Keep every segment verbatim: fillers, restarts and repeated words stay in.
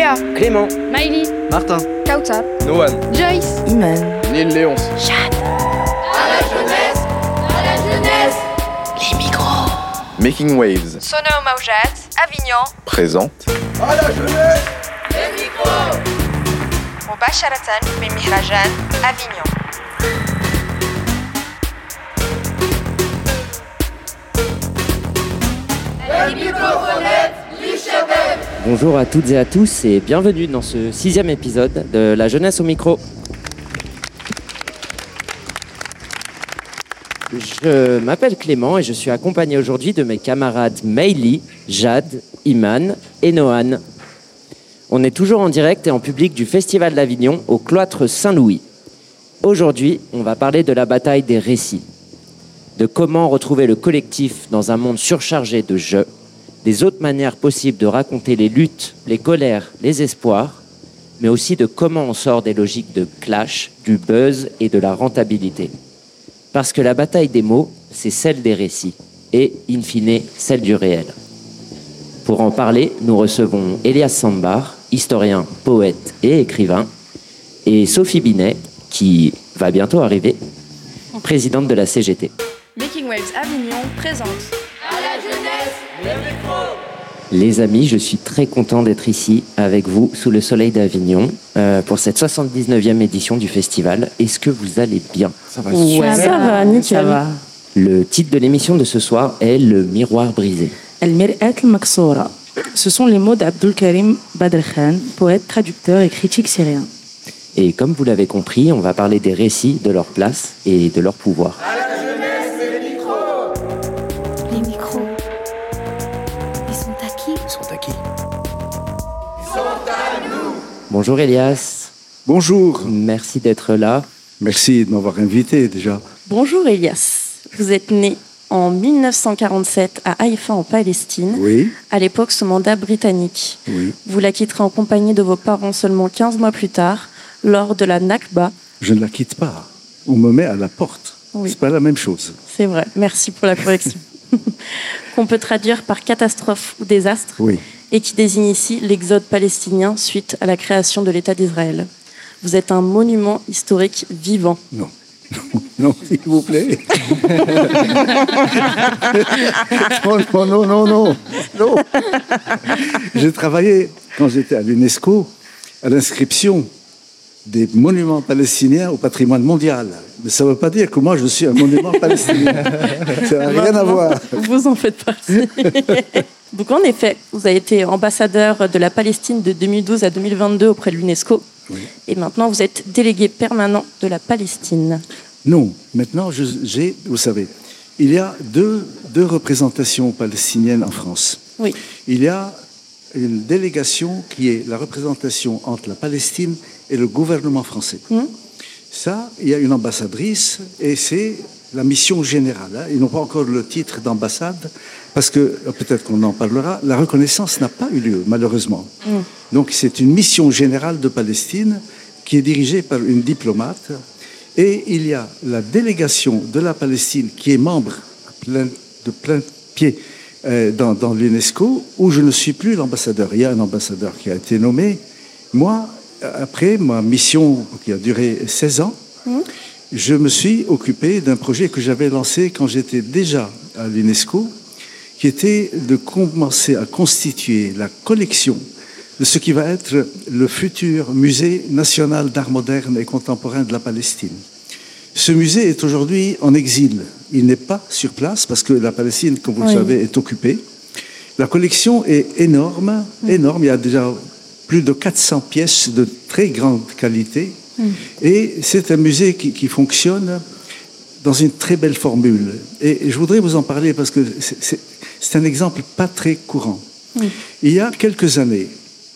Léa, Clément, Maïli, Martin, Kautar, Noan, Joyce, Iman, Lille Léonce. À la jeunesse, à la jeunesse. les micros. Making Waves Sono Maujat, Avignon, présente À la jeunesse, les micros. مباشرة من مهرجان Avignon. Les microphonettes, l'I-Chebem. bonjour à toutes et à tous et bienvenue dans ce sixième épisode de La Jeunesse au micro. Je m'appelle Clément et je suis accompagné aujourd'hui de mes camarades Maïli, Jade, Iman et Noan. On est toujours en direct et en public du Festival d'Avignon au cloître Saint-Louis. Aujourd'hui, on va parler de la bataille des récits, de comment retrouver le collectif dans un monde surchargé de jeux, des autres manières possibles de raconter les luttes, les colères, les espoirs, mais aussi de comment on sort des logiques de clash, du buzz et de la rentabilité. Parce que la bataille des mots, c'est celle des récits et, in fine, celle du réel. Pour en parler, nous recevons Elias Sambar, historien, poète et écrivain, et Sophie Binet, qui va bientôt arriver, présidente de la C G T. Making Waves Avignon présente. À la jeunesse, les micros. Les amis, je suis très content d'être ici avec vous sous le soleil d'Avignon euh, pour cette soixante-dix-neuvième édition du festival. Est-ce que vous allez bien ? Ça va Ouais, super. ça va, nickel. Ça va. Le titre de l'émission de ce soir est Le miroir brisé. Al-Mir'at al-Maksoura. Ce sont les mots d'Abdul Karim Badr Khan, poète, traducteur et critique syrien. Et comme vous l'avez compris, on va parler des récits, de leur place et de leur pouvoir. À la jeunesse, les micros. Les micros, ils sont à qui ? Ils sont à qui ? Ils sont à nous. Bonjour Elias, Bonjour, merci d'être là. merci de m'avoir invité déjà. Bonjour Elias. Vous êtes né en mille neuf cent quarante-sept à Haïfa en Palestine, Oui, à l'époque sous mandat britannique. oui, Vous la quitterez en compagnie de vos parents seulement quinze mois plus tard, lors de la Nakba. je ne la quitte pas. On me met à la porte. Oui. C'est pas la même chose. C'est vrai, merci pour la correction. Qu'on peut traduire par catastrophe ou désastre, Oui, et qui désigne ici l'exode palestinien suite à la création de l'État d'Israël. Vous êtes un monument historique vivant. non. Non, s'il vous plaît. non, non, non, non, non. J'ai travaillé, quand j'étais à l'UNESCO, à l'inscription des monuments palestiniens au patrimoine mondial. Mais ça ne veut pas dire que moi, je suis un monument palestinien. Ça n'a rien à voir. Vous en faites partie. Donc en effet, vous avez été ambassadeur de la Palestine de deux mille douze à deux mille vingt-deux auprès de l'UNESCO. Oui. Et maintenant, vous êtes délégué permanent de la Palestine. Non, maintenant, je- j'ai, vous savez, il y a deux, deux représentations palestiniennes en France. Oui. Il y a une délégation qui est la représentation entre la Palestine et le gouvernement français. Hum. Ça, il y a une ambassadrice et c'est la mission générale. hein. Ils n'ont pas encore le titre d'ambassade parce que, euh, peut-être qu'on en parlera, la reconnaissance n'a pas eu lieu, malheureusement. Hum. Donc c'est une mission générale de Palestine qui est dirigée par une diplomate. Et il y a la délégation de la Palestine qui est membre plein- de plein pied euh, dans, dans l'UNESCO, où je ne suis plus l'ambassadeur. Il y a un ambassadeur qui a été nommé. Moi, après ma mission qui a duré seize ans, je me suis occupé d'un projet que j'avais lancé quand j'étais déjà à l'UNESCO, qui était de commencer à constituer la collection de ce qui va être le futur musée national d'art moderne et contemporain de la Palestine. Ce musée est aujourd'hui en exil. Il n'est pas sur place parce que la Palestine, comme vous Oui. le savez, est occupée. La collection est énorme, énorme. Il y a déjà plus de quatre cents pièces de très grande qualité. Et c'est un musée qui, qui fonctionne dans une très belle formule. Et je voudrais vous en parler parce que c'est- c'est c'est un exemple pas très courant. Il y a quelques années,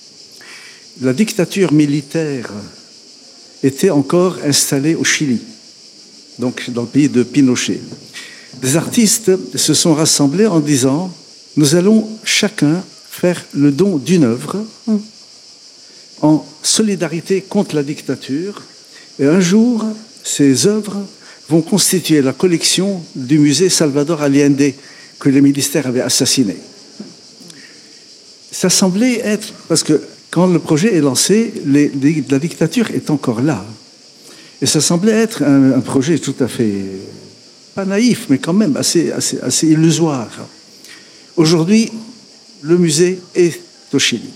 la dictature militaire était encore installée au Chili, donc dans le pays de Pinochet. Des artistes se sont rassemblés en disant « Nous allons chacun faire le don d'une œuvre en solidarité contre la dictature. Et un jour, ces œuvres vont constituer la collection du musée Salvador Allende que les militaires avaient assassiné. » Ça semblait être, parce que quand le projet est lancé, les, les, la dictature est encore là. Et ça semblait être un, un projet tout à fait, pas naïf, mais quand même assez, assez, assez illusoire. Aujourd'hui, le musée est au Chili.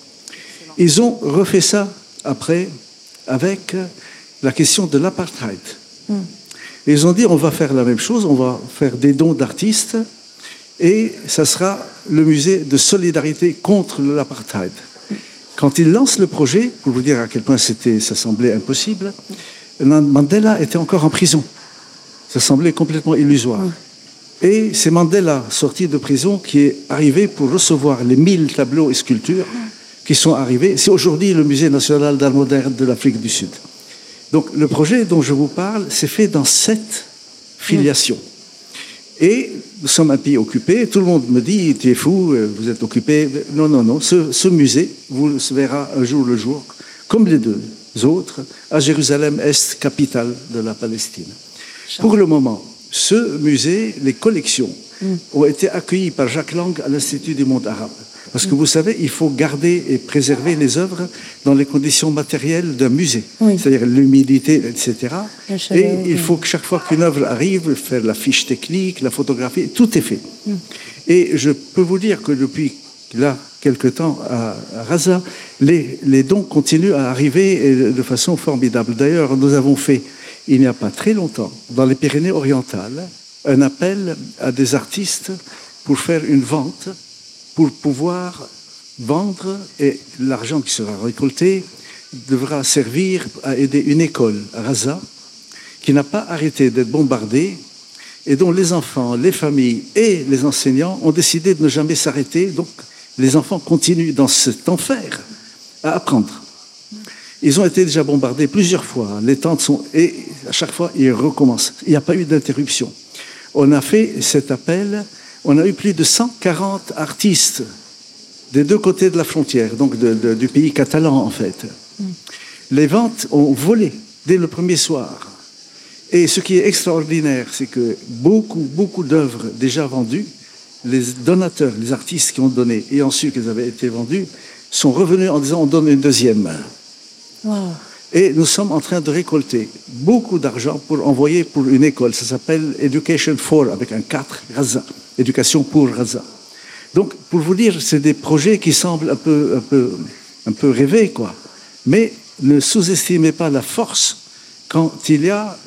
Ils ont refait ça après avec la question de l'apartheid. Mm. Ils ont dit on va faire la même chose, on va faire des dons d'artistes et ça sera le musée de solidarité contre l'apartheid. Quand ils lancent le projet, pour vous dire à quel point c'était, ça semblait impossible, Mandela était encore en prison. Ça semblait complètement illusoire. Mm. Et c'est Mandela, sorti de prison, qui est arrivé pour recevoir les mille tableaux et sculptures qui sont arrivés. C'est aujourd'hui le Musée national d'art moderne de l'Afrique du Sud. Donc le projet dont je vous parle, c'est fait dans sept filiations. Et nous sommes un pays occupé. Tout le monde me dit, tu es fou, vous êtes occupé. Non, non, non. Ce, ce musée vous verra un jour le jour, comme les deux autres, à Jérusalem-Est, capitale de la Palestine. Pour le moment, ce musée, les collections, mm. ont été accueillies par Jacques Lang à l'Institut du monde arabe. Parce que vous savez, il faut garder et préserver les œuvres dans les conditions matérielles d'un musée, oui. c'est-à-dire l'humidité, et cetera. Et il faut que chaque fois qu'une œuvre arrive, faire la fiche technique, la photographie, tout est fait. Mm. Et je peux vous dire que depuis là, quelque temps, à, à Raza, les, les dons continuent à arriver de façon formidable. D'ailleurs, nous avons fait, il n'y a pas très longtemps, dans les Pyrénées-Orientales, un appel à des artistes pour faire une vente, pour pouvoir vendre, et l'argent qui sera récolté devra servir à aider une école à Raza, qui n'a pas arrêté d'être bombardée, et dont les enfants, les familles et les enseignants ont décidé de ne jamais s'arrêter. Donc, les enfants continuent dans cet enfer à apprendre. Ils ont été déjà bombardés plusieurs fois. Les tentes sont... Et à chaque fois, ils recommencent. Il n'y a pas eu d'interruption. On a fait cet appel. On a eu plus de cent quarante artistes des deux côtés de la frontière, donc de, de, du pays catalan, en fait. Mm. Les ventes ont volé dès le premier soir. Et ce qui est extraordinaire, c'est que beaucoup, beaucoup d'œuvres déjà vendues, les donateurs, les artistes qui ont donné, ayant su qu'elles avaient été vendues, sont revenus en disant on donne une deuxième. Wow. Et nous sommes en train de récolter beaucoup d'argent pour envoyer pour une école. Ça s'appelle Education for, avec un quatre, Raza. Éducation pour Raza. Donc, pour vous dire, c'est des projets qui semblent un peu, un peu, un peu rêvés, quoi. Mais ne sous-estimez pas la force quand il y a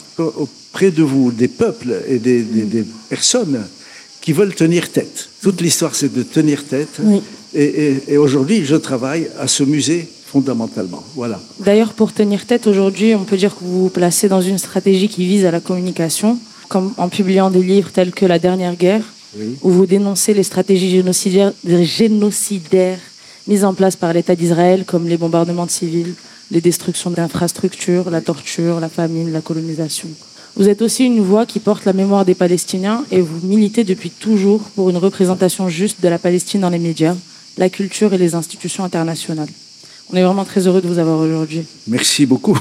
auprès de vous des peuples et des, des, des personnes qui veulent tenir tête. Toute l'histoire, c'est de tenir tête. Oui. Et, et, et aujourd'hui, je travaille à ce musée fondamentalement. Voilà. D'ailleurs, pour tenir tête, aujourd'hui, on peut dire que vous vous placez dans une stratégie qui vise à la communication, comme en publiant des livres tels que La Dernière Guerre, oui. où vous dénoncez les stratégies génocidaires, génocidaires mises en place par l'État d'Israël, comme les bombardements de civils, les destructions d'infrastructures, la torture, la famine, la colonisation. Vous êtes aussi une voix qui porte la mémoire des Palestiniens et vous militez depuis toujours pour une représentation juste de la Palestine dans les médias, la culture et les institutions internationales. On est vraiment très heureux de vous avoir aujourd'hui. Merci beaucoup.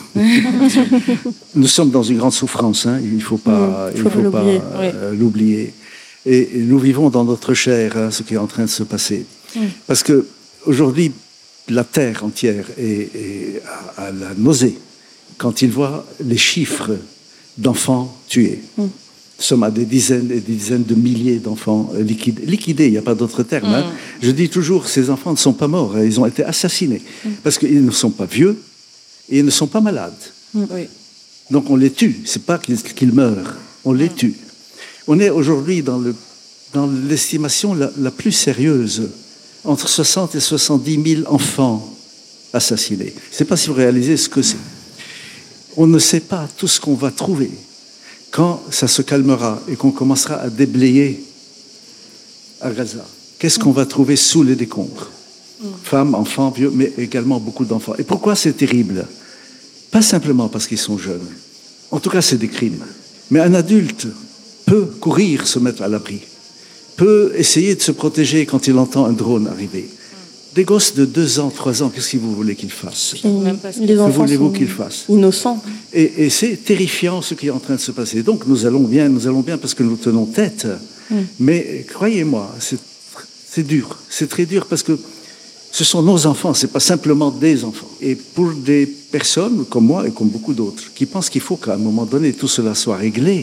Nous sommes dans une grande souffrance, hein. Il ne faut pas, mmh, il faut faut pas euh, oui. l'oublier. Et, et nous vivons dans notre chair hein, ce qui est en train de se passer. Mmh. Parce qu'aujourd'hui, la terre entière est, est à, à la nausée quand il voit les chiffres d'enfants tués. Mm. Nous sommes à des dizaines et des dizaines de milliers d'enfants liquidés. Liquidés, il n'y a pas d'autre terme. Mm. Hein. Je dis toujours, ces enfants ne sont pas morts, ils ont été assassinés. Mm. Parce qu'ils ne sont pas vieux et ils ne sont pas malades. Mm. Oui. Donc on les tue, ce n'est pas qu'ils, qu'ils meurent, on les tue. On est aujourd'hui dans, le, dans l'estimation la, la plus sérieuse. Entre soixante et soixante-dix mille enfants assassinés. Je ne sais pas si vous réalisez ce que c'est. On ne sait pas tout ce qu'on va trouver quand ça se calmera et qu'on commencera à déblayer à Gaza. Qu'est-ce qu'on va trouver sous les décombres ? Femmes, enfants, vieux, mais également beaucoup d'enfants. Et pourquoi c'est terrible ? Pas simplement parce qu'ils sont jeunes. En tout cas, c'est des crimes. Mais un adulte peut courir, se mettre à l'abri, peut essayer de se protéger quand il entend un drone arriver. Des gosses de deux ans, trois ans, qu'est-ce que vous voulez qu'ils fassent ? Les que enfants voulez-vous sont qu'ils fassent ? Innocents. Et, et c'est terrifiant ce qui est en train de se passer. Donc nous allons bien, nous allons bien parce que nous tenons tête. Mm. Mais croyez-moi, c'est, c'est dur. C'est très dur parce que Ce sont nos enfants, ce n'est pas simplement des enfants. Et pour des personnes comme moi et comme beaucoup d'autres qui pensent qu'il faut qu'à un moment donné tout cela soit réglé,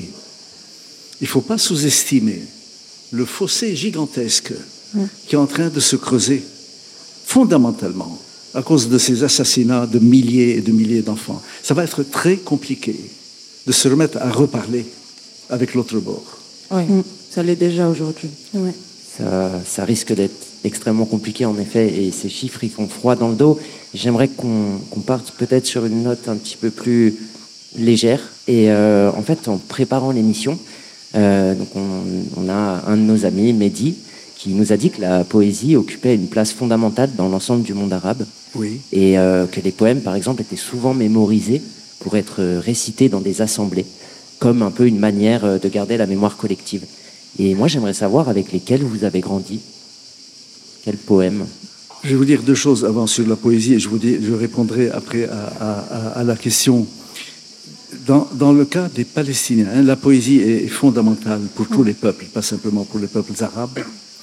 il ne faut pas sous-estimer le fossé gigantesque qui est en train de se creuser fondamentalement à cause de ces assassinats de milliers et de milliers d'enfants. Ça va être très compliqué de se remettre à reparler avec l'autre bord. Oui, mm. ça l'est déjà aujourd'hui. Ouais. Ça, ça risque d'être extrêmement compliqué en effet, et ces chiffres ils font froid dans le dos. J'aimerais qu'on, qu'on parte peut-être sur une note un petit peu plus légère. Et euh, en fait, en préparant l'émission, euh, donc on, on a un de nos amis, Mehdi, qui nous a dit que la poésie occupait une place fondamentale dans l'ensemble du monde arabe. Oui. Et euh, que les poèmes, par exemple, étaient souvent mémorisés pour être récités dans des assemblées, comme un peu une manière de garder la mémoire collective. Et moi, j'aimerais savoir avec lesquels vous avez grandi. Quels poèmes? Je vais vous dire deux choses avant sur la poésie, et je vous dis, je répondrai après à, à, à la question. Dans, dans le cas des Palestiniens, hein, la poésie est fondamentale pour tous les peuples, pas simplement pour les peuples arabes.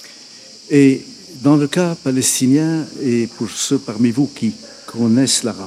Et dans le cas palestinien, et pour ceux parmi vous qui connaissent l'arabe,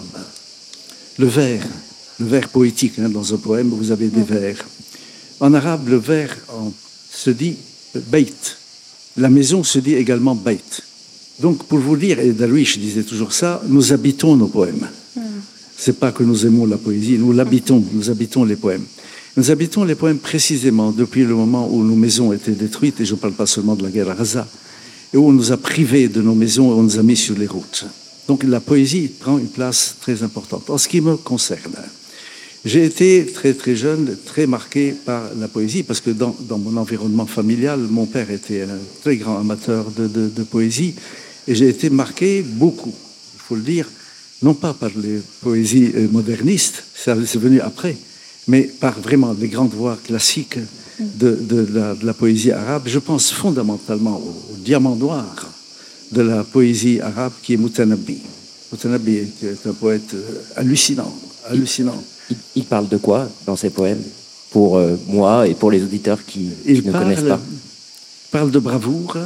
le vers, le vers poétique, hein, dans un poème, vous avez des vers. En arabe, le vers en, se dit bait. La maison se dit également bait. Donc, pour vous dire, et Darwish disait toujours ça, nous habitons nos poèmes. Mm. C'est pas que nous aimons la poésie, nous l'habitons, nous habitons les poèmes. Nous habitons les poèmes précisément depuis le moment où nos maisons étaient détruites, et je ne parle pas seulement de la guerre à Gaza, et où on nous a privés de nos maisons et on nous a mis sur les routes. Donc la poésie prend une place très importante. En ce qui me concerne, j'ai été très très jeune, très marqué par la poésie, parce que dans, dans mon environnement familial, mon père était un très grand amateur de, de, de poésie, et j'ai été marqué beaucoup, il faut le dire, non pas par les poésies modernistes, ça c'est venu après, mais par vraiment les grandes voix classiques de, de, la, de la poésie arabe. Je pense fondamentalement au, au diamant noir de la poésie arabe qui est Moutanabbi. Moutanabbi est un poète hallucinant, hallucinant. Il, il parle de quoi dans ses poèmes, pour euh, moi et pour les auditeurs qui, qui ne parle, connaissent pas? Il parle de bravoure,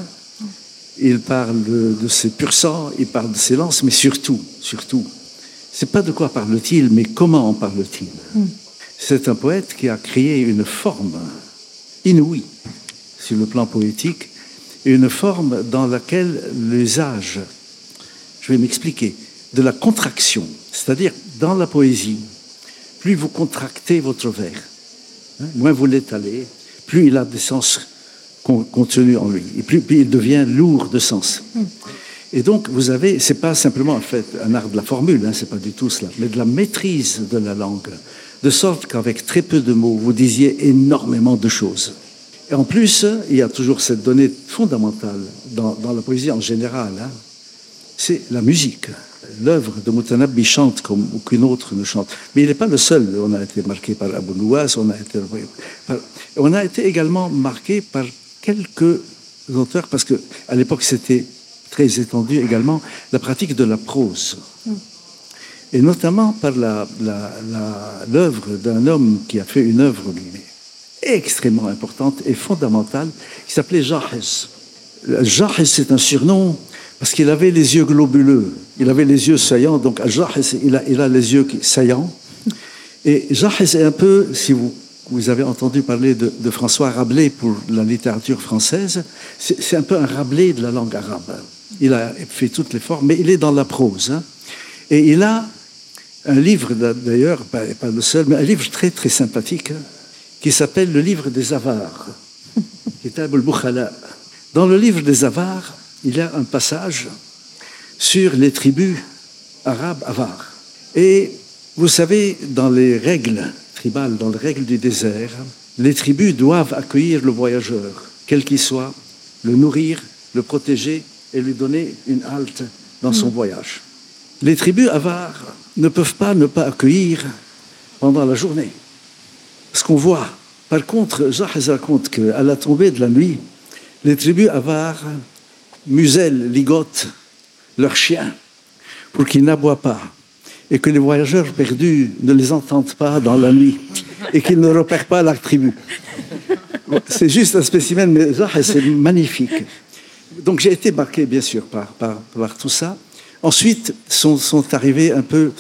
il parle de, de ses pur sang, il parle de ses lances, mais surtout, surtout, c'est pas de quoi parle-t-il, mais comment en parle-t-il? Mm. C'est un poète qui a créé une forme inouïe sur le plan poétique, une forme dans laquelle l'usage, je vais m'expliquer, de la contraction, c'est-à-dire dans la poésie, plus vous contractez votre vers, hein, moins vous l'étalez, plus il a des sens contenus en lui, et plus, plus il devient lourd de sens. Mm. Et donc, vous avez, c'est pas simplement en fait un art de la formule, hein, c'est pas du tout cela, mais de la maîtrise de la langue, de sorte qu'avec très peu de mots, vous disiez énormément de choses. Et en plus, il y a toujours cette donnée fondamentale dans, dans la poésie en général, hein, c'est la musique. L'œuvre de Moutanabbi chante comme aucune autre ne chante. Mais il n'est pas le seul. On a été marqué par Abou Nouwas, on a été, par, on a été également marqué par quelques auteurs, parce qu'à l'époque, c'était très étendu également, la pratique de la prose. Mm. Et notamment par la, la, la, l'œuvre d'un homme qui a fait une œuvre extrêmement importante et fondamentale, qui s'appelait Jahiz. Jahiz, c'est un surnom parce qu'il avait les yeux globuleux, il avait les yeux saillants, donc Jahiz, il a, il a les yeux saillants. Et Jahiz est un peu, si vous, vous avez entendu parler de, de François Rabelais pour la littérature française, c'est, c'est un peu un Rabelais de la langue arabe. Il a fait toutes les formes, mais il est dans la prose. Hein. Et il a un livre, d'ailleurs, pas, pas le seul, mais un livre très très sympathique, hein, qui s'appelle le livre des avares, Kitab al-Bukhala. Dans le livre des avares, il y a un passage sur les tribus arabes avares. Et vous savez, dans les règles tribales, dans les règles du désert, les tribus doivent accueillir le voyageur, quel qu'il soit, le nourrir, le protéger et lui donner une halte dans son mmh. voyage. Les tribus avares ne peuvent pas ne pas accueillir pendant la journée. Ce qu'on voit. Par contre, Jahiz raconte qu'à la tombée de la nuit, les tribus avares musellent, ligotent leurs chiens pour qu'ils n'aboient pas et que les voyageurs perdus ne les entendent pas dans la nuit et qu'ils ne repèrent pas la tribu. C'est juste un spécimen, mais Jahiz, c'est magnifique. Donc j'ai été marqué, bien sûr, par, par, par tout ça. Ensuite sont, sont arrivés un peu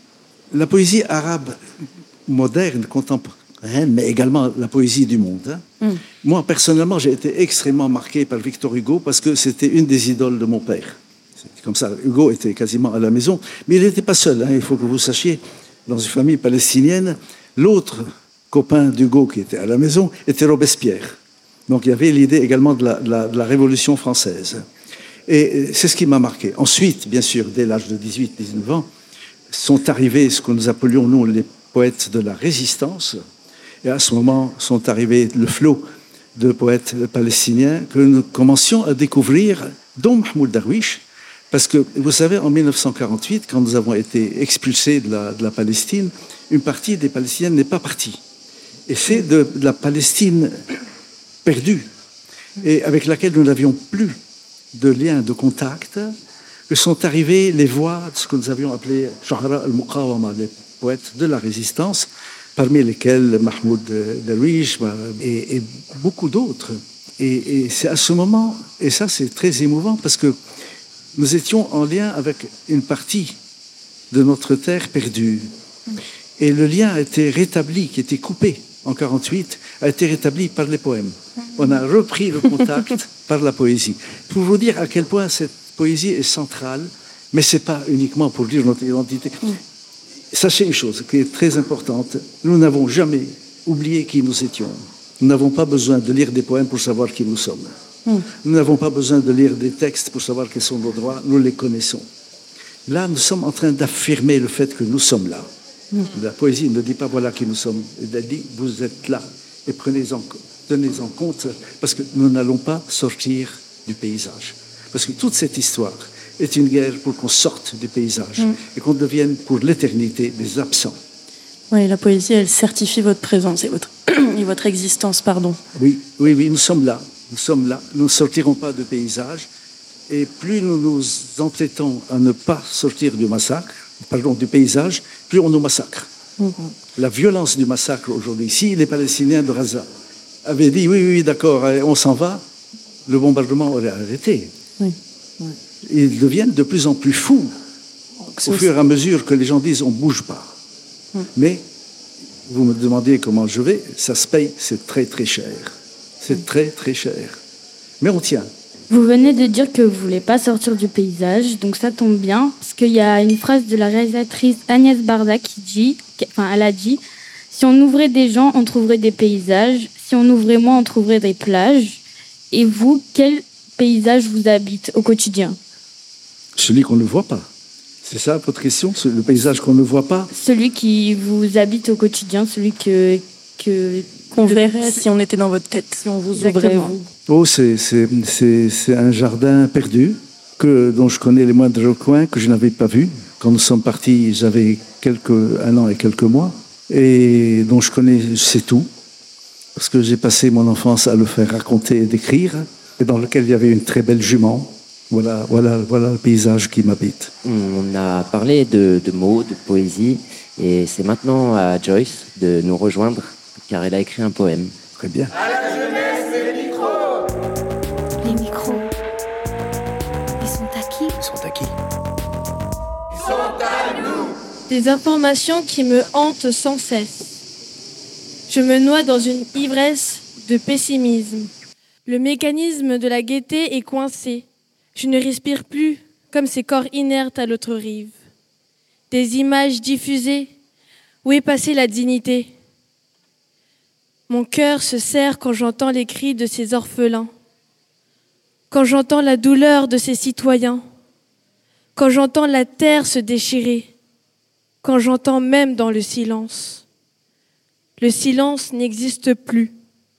la poésie arabe moderne, contemporaine, mais également la poésie du monde. Hein. Mm. Moi, personnellement, j'ai été extrêmement marqué par Victor Hugo parce que c'était une des idoles de mon père. C'est comme ça, Hugo était quasiment à la maison, mais il n'était pas seul. Hein, il faut que vous sachiez, dans une famille palestinienne, l'autre copain d'Hugo qui était à la maison était Robespierre. Donc il y avait l'idée également de la, de la, de la Révolution française. Et c'est ce qui m'a marqué. Ensuite, bien sûr, dès l'âge de dix-huit dix-neuf ans, sont arrivés ce que nous appelions, nous, les poètes de la résistance. Et à ce moment, sont arrivés le flot de poètes palestiniens que nous commencions à découvrir, dont Mahmoud Darwish, parce que, vous savez, en mille neuf cent quarante-huit, quand nous avons été expulsés de la, de la Palestine, une partie des Palestiniens n'est pas partie. Et c'est de, de la Palestine perdue, et avec laquelle nous n'avions plus de liens, de contact, que sont arrivées les voix de ce que nous avions appelé Shu'ara al-Muqawama, les poètes de la résistance, parmi lesquels Mahmoud Darwish et, et beaucoup d'autres. Et, et c'est à ce moment, et ça c'est très émouvant, parce que nous étions en lien avec une partie de notre terre perdue. Et le lien a été rétabli, qui était coupé en quarante-huit, a été rétabli par les poèmes. On a repris le contact par la poésie. Pour vous dire à quel point cette poésie est centrale, mais ce n'est pas uniquement pour dire notre identité. Sachez une chose qui est très importante, nous n'avons jamais oublié qui nous étions. Nous n'avons pas besoin de lire des poèmes pour savoir qui nous sommes. Nous n'avons pas besoin de lire des textes pour savoir quels sont nos droits, nous les connaissons. Là, nous sommes en train d'affirmer le fait que nous sommes là. La poésie ne dit pas voilà qui nous sommes, elle dit vous êtes là et prenez-en, tenez-en compte, parce que nous n'allons pas sortir du paysage. Parce que toute cette histoire est une guerre pour qu'on sorte du paysage mm. et qu'on devienne pour l'éternité des absents. Oui, la poésie, elle certifie votre présence et votre, et votre existence, pardon. Oui, oui, oui, nous sommes là, nous sommes là, nous ne sortirons pas du paysage, et plus nous nous entêtons à ne pas sortir du massacre, pardon, du paysage, plus on nous massacre. Mm-hmm. La violence du massacre aujourd'hui, si les Palestiniens de Gaza avaient dit oui, oui, d'accord, on s'en va, le bombardement aurait arrêté. Oui. Oui. Ils deviennent de plus en plus fous au fur et à mesure que les gens disent on ne bouge pas. Mm. Mais vous me demandez comment je vais, ça se paye, c'est très très cher. C'est mm. très très cher. Mais on tient. Vous venez de dire que vous ne voulez pas sortir du paysage, donc ça tombe bien, parce qu'il y a une phrase de la réalisatrice Agnès Barda qui dit, enfin elle a dit, si on ouvrait des gens, on trouverait des paysages, si on ouvrait moins, on trouverait des plages. Et vous, quel paysage vous habite au quotidien? Celui qu'on ne voit pas. C'est ça votre question? Le paysage qu'on ne voit pas? Celui qui vous habite au quotidien, celui que... que qu'on verrait si on était dans votre tête, si on vous ouvrait, vous. Oh, c'est, c'est, c'est, c'est un jardin perdu que, dont je connais les moindres coins, que je n'avais pas vu. Quand nous sommes partis, j'avais quelques, un an et quelques mois, et dont je connais, c'est tout, parce que j'ai passé mon enfance à le faire raconter et décrire, et dans lequel il y avait une très belle jument. Voilà, voilà, voilà le paysage qui m'habite. On a parlé de, de mots, de poésie, et c'est maintenant à Joyce de nous rejoindre, car elle a écrit un poème. Très bien. À la jeunesse, les micros. Les micros. Ils sont à qui? Ils sont à qui? Ils sont à nous. Des informations qui me hantent sans cesse. Je me noie dans une ivresse de pessimisme. Le mécanisme de la gaieté est coincé. Je ne respire plus comme ces corps inertes à l'autre rive. Des images diffusées. Où est passée la dignité? Mon cœur se serre quand j'entends les cris de ces orphelins, quand j'entends la douleur de ces citoyens, quand j'entends la terre se déchirer, quand j'entends même dans le silence. Le silence n'existe plus.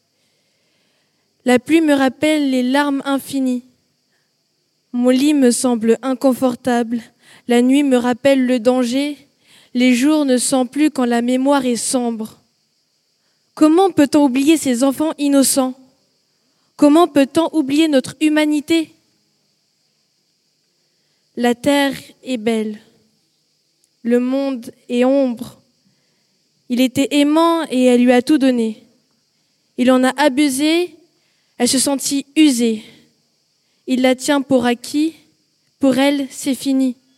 La pluie me rappelle les larmes infinies. Mon lit me semble inconfortable. La nuit me rappelle le danger. Les jours ne sont plus quand la mémoire est sombre. Comment peut-on oublier ces enfants innocents? Comment peut-on oublier notre humanité? La terre est belle. Le monde est ombre. Il était aimant et elle lui a tout donné. Il en a abusé, elle se sentit usée. Il la tient pour acquis, pour elle, c'est fini.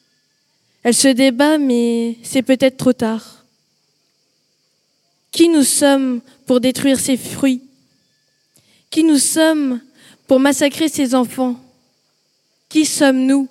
Elle se débat, mais c'est peut-être trop tard. Qui nous sommes pour détruire ses fruits? Qui nous sommes pour massacrer ses enfants? Qui sommes-nous?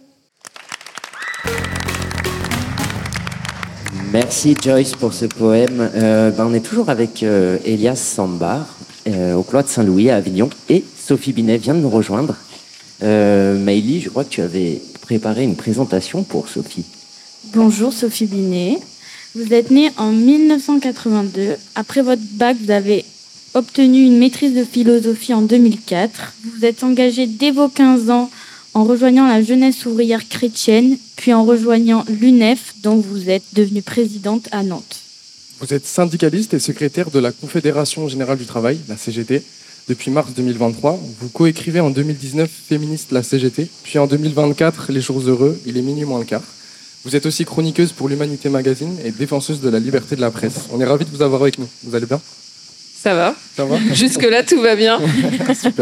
Merci Joyce pour ce poème. Euh, ben, on est toujours avec euh, Elias Sambar euh, au Cloître Saint-Louis à Avignon et Sophie Binet vient de nous rejoindre. Euh, Maëlie, je crois que tu avais préparé une présentation pour Sophie. Bonjour Sophie Binet. Vous êtes née en mille neuf cent quatre-vingt-deux. Après votre bac, vous avez obtenu une maîtrise de philosophie en deux mille quatre. Vous vous êtes engagée dès vos quinze ans en rejoignant la jeunesse ouvrière chrétienne, puis en rejoignant l'U N E F, dont vous êtes devenue présidente à Nantes. Vous êtes syndicaliste et secrétaire de la Confédération Générale du Travail, la C G T, depuis mars deux mille vingt-trois. Vous coécrivez en deux mille dix-neuf Féministe, la C G T, puis en deux mille vingt-quatre Les Jours Heureux, il est minuit moins le quart. Vous êtes aussi chroniqueuse pour l'Humanité Magazine et défenseuse de la liberté de la presse. On est ravis de vous avoir avec nous. Vous allez bien ? Ça va. Ça va. Jusque-là, tout va bien. Super.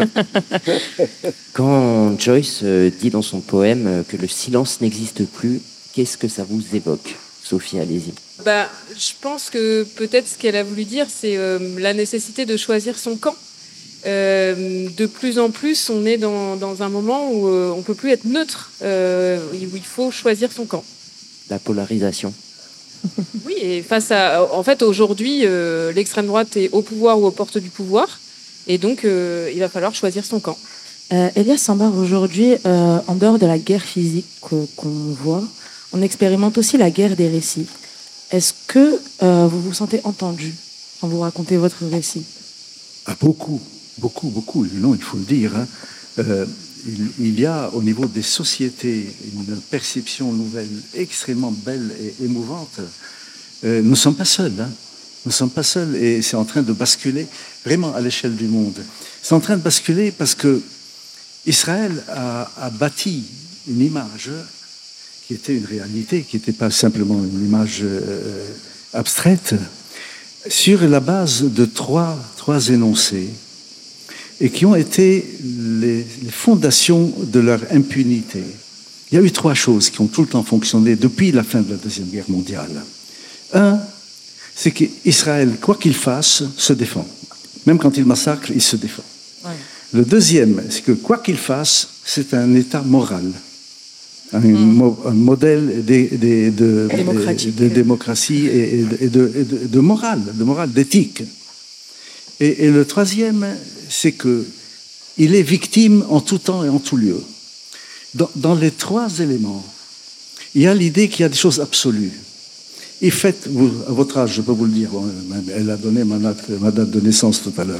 Quand Joyce euh, dit dans son poème euh, que le silence n'existe plus, qu'est-ce que ça vous évoque? Sophie, allez-y. Bah, je pense que peut-être ce qu'elle a voulu dire, c'est euh, la nécessité de choisir son camp. Euh, de plus en plus, on est dans, dans un moment où euh, on ne peut plus être neutre, euh, où il faut choisir son camp. La polarisation. Oui, et face à... En fait, aujourd'hui, euh, l'extrême droite est au pouvoir ou aux portes du pouvoir, et donc euh, il va falloir choisir son camp. Euh, Elias Sambar, aujourd'hui, euh, en dehors de la guerre physique que, qu'on voit, on expérimente aussi la guerre des récits. Est-ce que euh, vous vous sentez entendu quand vous racontez votre récit? Ah, beaucoup, beaucoup, beaucoup. Non, il faut le dire. Hein. Euh, il, il y a au niveau des sociétés une perception nouvelle extrêmement belle et émouvante. Euh, nous ne sommes pas seuls. Hein. Nous ne sommes pas seuls et c'est en train de basculer vraiment à l'échelle du monde. C'est en train de basculer parce que Israël a, a bâti une image qui était une réalité, qui n'était pas simplement une image euh, abstraite, sur la base de trois, trois énoncés, et qui ont été les, les fondations de leur impunité. Il y a eu trois choses qui ont tout le temps fonctionné depuis la fin de la Deuxième Guerre mondiale. Un, c'est qu'Israël, quoi qu'il fasse, se défend. Même quand il massacre, il se défend. Ouais. Le deuxième, c'est que quoi qu'il fasse, c'est un État moral. Un, mmh. mo- un modèle de, de, de, de, de démocratie et, et, de, et de, de morale, de morale, d'éthique. Et, et le troisième, c'est qu'il est victime en tout temps et en tout lieu. Dans, dans les trois éléments, il y a l'idée qu'il y a des choses absolues. Et faites, vous, à votre âge, je peux vous le dire, bon, elle a donné ma date, ma date de naissance tout à l'heure.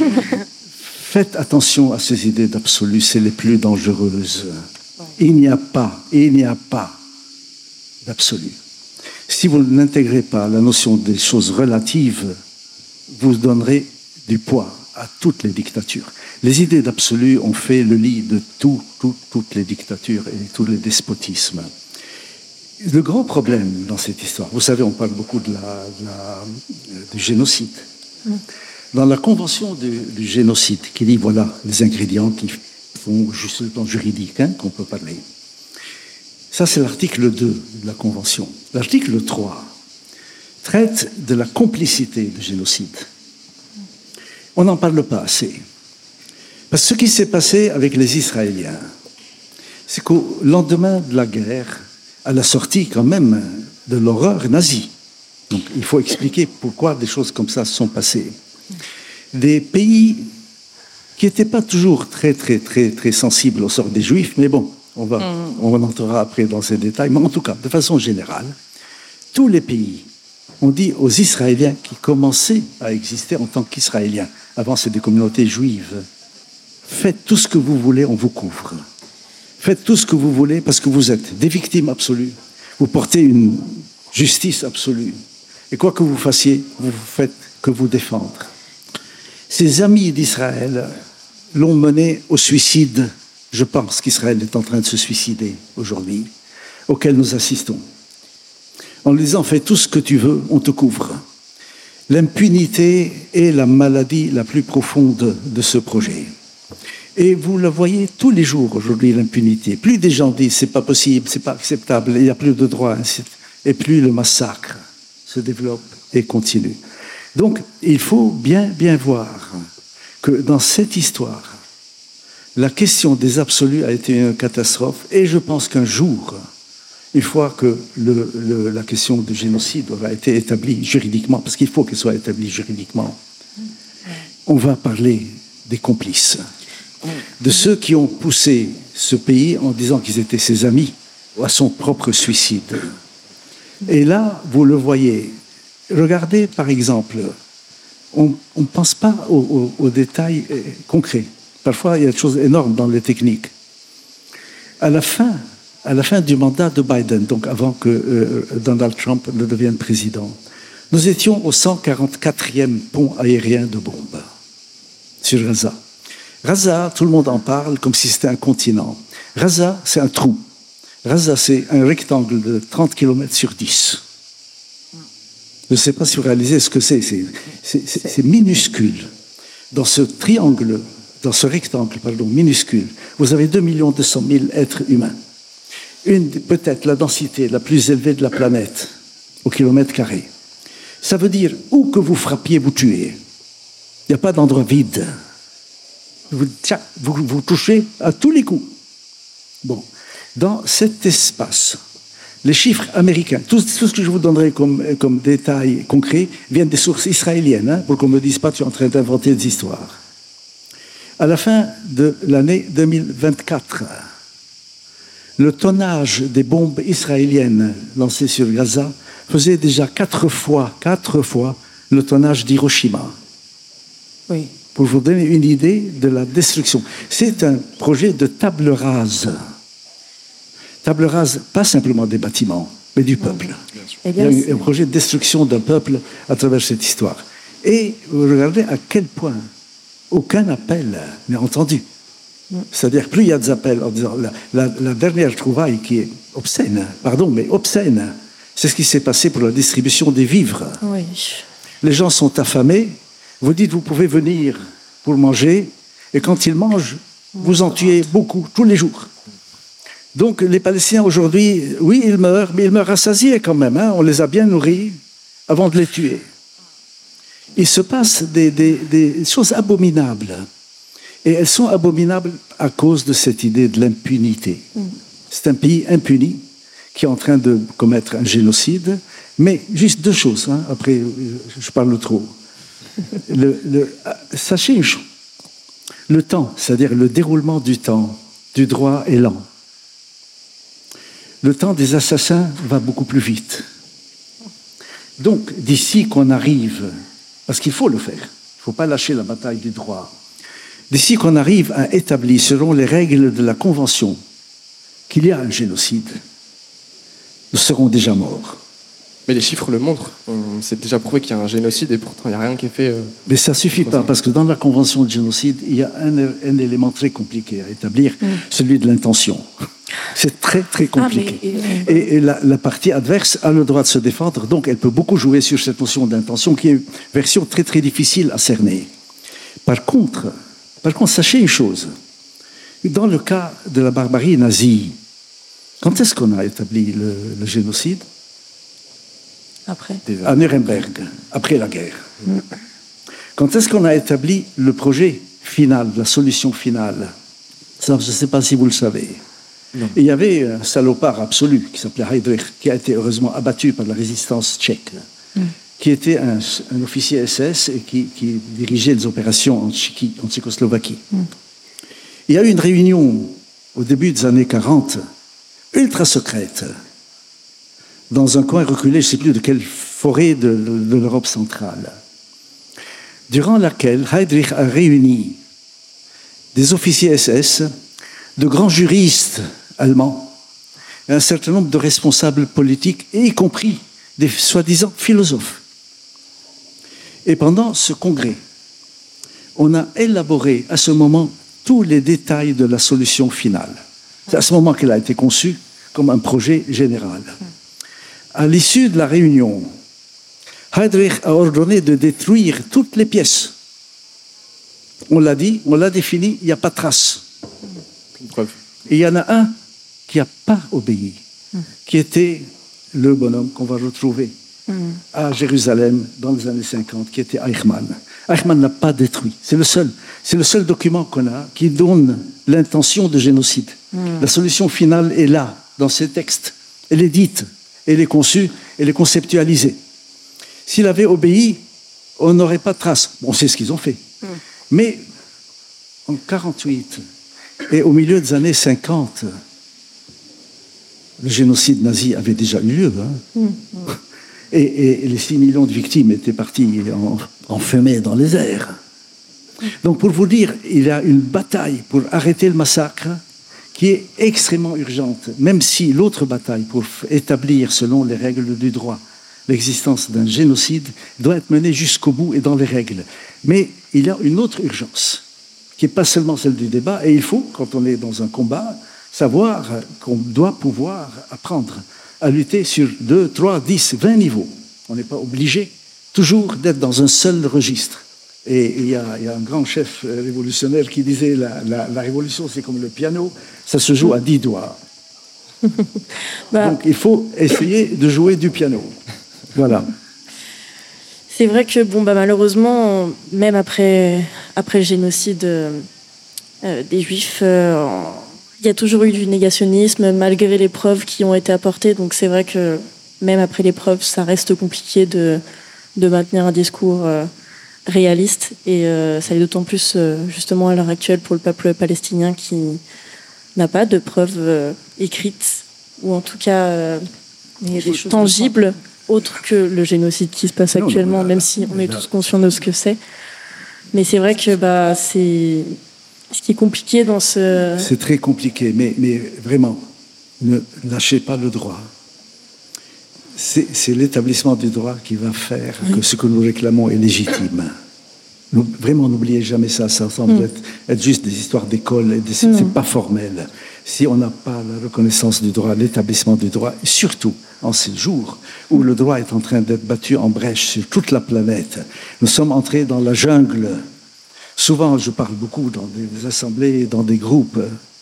Faites attention à ces idées d'absolu, c'est les plus dangereuses. Il n'y a pas, il n'y a pas d'absolu. Si vous n'intégrez pas la notion des choses relatives, vous donnerez du poids à toutes les dictatures. Les idées d'absolu ont fait le lit de tout, tout, toutes les dictatures et tous les despotismes. Le grand problème dans cette histoire, vous savez, on parle beaucoup de la, de la, du génocide. Dans la convention du, du génocide, qui dit, voilà, les ingrédients qui font juste le plan juridique, hein, qu'on peut parler. Ça, c'est l'article deux de la convention. L'article trois traite de la complicité du génocide. On n'en parle pas assez. Parce que ce qui s'est passé avec les Israéliens, c'est qu'au lendemain de la guerre, à la sortie quand même de l'horreur nazie, donc il faut expliquer pourquoi des choses comme ça sont passées. Des pays qui n'étaient pas toujours très, très, très, très sensibles au sort des Juifs, mais bon, on, va, mmh. on entrera après dans ces détails, mais en tout cas, de façon générale, tous les pays ont dit aux Israéliens qui commençaient à exister en tant qu'Israéliens, avant c'est des communautés juives, faites tout ce que vous voulez, on vous couvre. Faites tout ce que vous voulez parce que vous êtes des victimes absolues. Vous portez une justice absolue. Et quoi que vous fassiez, vous faites que vous défendre. Ces amis d'Israël l'ont mené au suicide. Je pense qu'Israël est en train de se suicider aujourd'hui, auquel nous assistons. En lui disant, fais tout ce que tu veux, on te couvre. L'impunité est la maladie la plus profonde de ce projet. Et vous le voyez tous les jours aujourd'hui, l'impunité. Plus des gens disent c'est pas possible, c'est pas acceptable, il n'y a plus de droits, et plus le massacre se développe et continue. Donc, il faut bien, bien voir que dans cette histoire, la question des absolus a été une catastrophe, et je pense qu'un jour, une fois que le, le, la question du génocide aura été établie juridiquement, parce qu'il faut qu'elle soit établie juridiquement, on va parler des complices, de ceux qui ont poussé ce pays en disant qu'ils étaient ses amis à son propre suicide. Et là, vous le voyez. Regardez, par exemple, on ne pense pas aux, aux, aux détails concrets. Parfois, il y a des choses énormes dans les techniques. À la fin, à la fin du mandat de Biden, donc avant que euh, Donald Trump ne devienne président, nous étions au cent quarante-quatrième pont aérien de bombes sur Gaza. Gaza, tout le monde en parle comme si c'était un continent. Gaza, c'est un trou. Gaza, c'est un rectangle de trente kilomètres sur dix. Je ne sais pas si vous réalisez ce que c'est. C'est, c'est, c'est, c'est minuscule. Dans ce triangle, dans ce rectangle, pardon, minuscule, vous avez deux millions deux cent mille êtres humains. Une, peut-être la densité la plus élevée de la planète, au kilomètre carré. Ça veut dire, où que vous frappiez, vous tuez. Il n'y a pas d'endroit vide. Vous, tcha, vous, vous touchez à tous les coups. Bon, dans cet espace, les chiffres américains, tout, tout ce que je vous donnerai comme, comme détails concrets, viennent des sources israéliennes, hein, pour qu'on ne me dise pas tu es en train d'inventer des histoires. À la fin de l'année deux mille vingt-quatre, le tonnage des bombes israéliennes lancées sur Gaza faisait déjà quatre fois, quatre fois le tonnage d'Hiroshima. Oui. Pour vous donner une idée de la destruction. C'est un projet de table rase. Table rase, pas simplement des bâtiments, mais du peuple. Il y a un, un projet de destruction d'un peuple à travers cette histoire. Et vous regardez à quel point aucun appel n'est entendu. C'est-à-dire, plus il y a des appels en disant la, la, la dernière trouvaille qui est obscène, pardon, mais obscène, c'est ce qui s'est passé pour la distribution des vivres. Oui. Les gens sont affamés, vous dites vous pouvez venir pour manger, et quand ils mangent, vous en tuez beaucoup, tous les jours. Donc les Palestiniens aujourd'hui, oui, ils meurent, mais ils meurent rassasiés quand même, hein, on les a bien nourris avant de les tuer. Il se passe des, des, des choses abominables. Et elles sont abominables à cause de cette idée de l'impunité. Mm. C'est un pays impuni qui est en train de commettre un génocide. Mais juste deux choses, hein, après je parle trop. Le, le, sachez une chose, le temps, c'est-à-dire le déroulement du temps, du droit est lent. Le temps des assassins va beaucoup plus vite. Donc, d'ici qu'on arrive, parce qu'il faut le faire, il ne faut pas lâcher la bataille du droit, d'ici qu'on arrive à établir, selon les règles de la Convention, qu'il y a un génocide, nous serons déjà morts. Mais les chiffres le montrent. C'est déjà prouvé qu'il y a un génocide et pourtant il n'y a rien qui est fait. Euh... Mais ça ne suffit pas, parce que dans la Convention de génocide, il y a un, un élément très compliqué à établir, mm. celui de l'intention. C'est très, très compliqué. Ah, mais... Et, et la, la partie adverse a le droit de se défendre, donc elle peut beaucoup jouer sur cette notion d'intention, qui est une version très, très difficile à cerner. Par contre, par contre, sachez une chose. Dans le cas de la barbarie nazie, quand est-ce qu'on a établi le, le génocide ? Après. À Nuremberg, après la guerre. Mm. Quand est-ce qu'on a établi le projet final, la solution finale ? Ça, je ne sais pas si vous le savez. Non. Il y avait un salopard absolu qui s'appelait Heydrich, qui a été heureusement abattu par la résistance tchèque, mm. qui était un, un officier S S et qui, qui dirigeait les opérations en, Tchéquie, en Tchécoslovaquie. Mm. Il y a eu une réunion au début des années quarante, ultra secrète, dans un coin reculé, je ne sais plus de quelle forêt de, de, de l'Europe centrale, durant laquelle Heydrich a réuni des officiers S S, de grands juristes allemands, et un certain nombre de responsables politiques, et y compris des soi-disant philosophes. Et pendant ce congrès, on a élaboré à ce moment tous les détails de la solution finale. C'est à ce moment qu'elle a été conçue comme un projet général. À l'issue de la réunion, Heydrich a ordonné de détruire toutes les pièces On l'a dit, on l'a défini, il n'y a pas de trace. Preuve. Et il y en a un qui n'a pas obéi, qui était le bonhomme qu'on va retrouver à Jérusalem dans les années cinquante, qui était Eichmann. Eichmann n'a pas détruit. C'est le seul. C'est le seul document qu'on a qui donne l'intention de génocide. Mm. La solution finale est là, dans ces textes. Elle est dite, elle est conçue, elle est conceptualisée. S'il avait obéi, on n'aurait pas de traces. Bon, on sait ce qu'ils ont fait. Mm. Mais en quarante-huit et au milieu des années cinquante, le génocide nazi avait déjà eu lieu. Hein. Mm. Et, et, et les six millions de victimes étaient partis en, en fumée dans les airs. Donc, pour vous dire, il y a une bataille pour arrêter le massacre qui est extrêmement urgente, même si l'autre bataille pour établir, selon les règles du droit, l'existence d'un génocide doit être menée jusqu'au bout et dans les règles. Mais il y a une autre urgence, qui n'est pas seulement celle du débat, et il faut, quand on est dans un combat, savoir qu'on doit pouvoir apprendre à lutter sur deux, trois, dix, vingt niveaux. On n'est pas obligé toujours d'être dans un seul registre. Et il y a, il y a un grand chef révolutionnaire qui disait la, la, la révolution, c'est comme le piano, ça se joue à dix doigts. bah, Donc il faut essayer de jouer du piano. Voilà. C'est vrai que bon, bah, malheureusement, même après, après le génocide euh, des Juifs, euh, il y a toujours eu du négationnisme, malgré les preuves qui ont été apportées. Donc c'est vrai que même après les preuves, ça reste compliqué de, de maintenir un discours euh, réaliste. Et euh, ça est d'autant plus, euh, justement, à l'heure actuelle, pour le peuple palestinien qui n'a pas de preuves euh, écrites, ou en tout cas euh, des choses tangibles, autres que le génocide qui se passe non, actuellement, non, même si on est tous conscients de ce que c'est. Mais c'est vrai que bah, c'est... ce qui est compliqué dans ce... C'est très compliqué, mais, mais vraiment, ne lâchez pas le droit. C'est, c'est l'établissement du droit qui va faire oui. que ce que nous réclamons est légitime. Nous, vraiment, n'oubliez jamais ça. Ça semble mm. être, être juste des histoires d'école. Et des, c'est, c'est pas formel. Si on n'a pas la reconnaissance du droit, l'établissement du droit, et surtout en ces jours où le droit est en train d'être battu en brèche sur toute la planète, nous sommes entrés dans la jungle. Souvent, je parle beaucoup dans des assemblées, dans des groupes.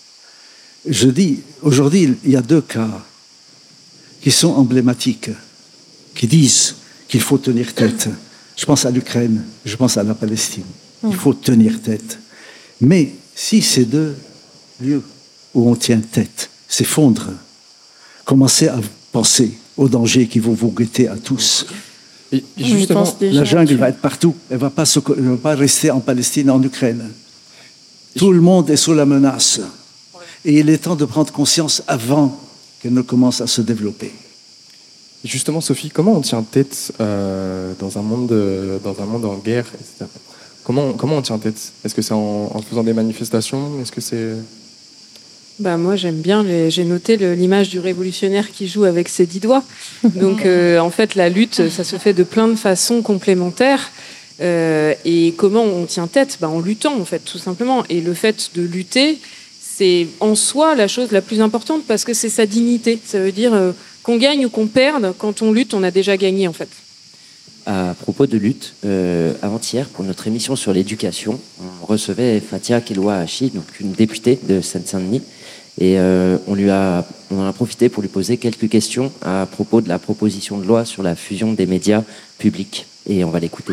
Je dis, aujourd'hui, il y a deux cas qui sont emblématiques, qui disent qu'il faut tenir tête. Je pense à l'Ukraine, je pense à la Palestine. Il faut tenir tête. Mais si ces deux lieux où on tient tête s'effondrent, commencez à penser aux dangers qui vont vous guetter à tous. Et justement, la jungle va être partout. Elle ne va, va pas rester en Palestine, en Ukraine. Tout le monde est sous la menace. Et il est temps de prendre conscience avant qu'elle ne commence à se développer. Justement, Sophie, comment on tient tête euh, dans, un monde, euh, dans un monde en guerre, et cetera. Comment, comment on tient tête ? Est-ce que c'est en, en faisant des manifestations ? Est-ce que c'est... Bah moi j'aime bien, les, j'ai noté le, l'image du révolutionnaire qui joue avec ses dix doigts. Donc euh, en fait la lutte, ça se fait de plein de façons complémentaires. Euh, et comment on tient tête ? Bah, en luttant en fait, tout simplement. Et le fait de lutter, c'est en soi la chose la plus importante parce que c'est sa dignité. Ça veut dire euh, qu'on gagne ou qu'on perde, quand on lutte, on a déjà gagné en fait. À propos de lutte, euh, avant-hier, pour notre émission sur l'éducation, on recevait Fatia Keloua-Hachi, donc une députée de Seine-Saint-Denis, et euh, on, lui a, on en a profité pour lui poser quelques questions à propos de la proposition de loi sur la fusion des médias publics. Et on va l'écouter.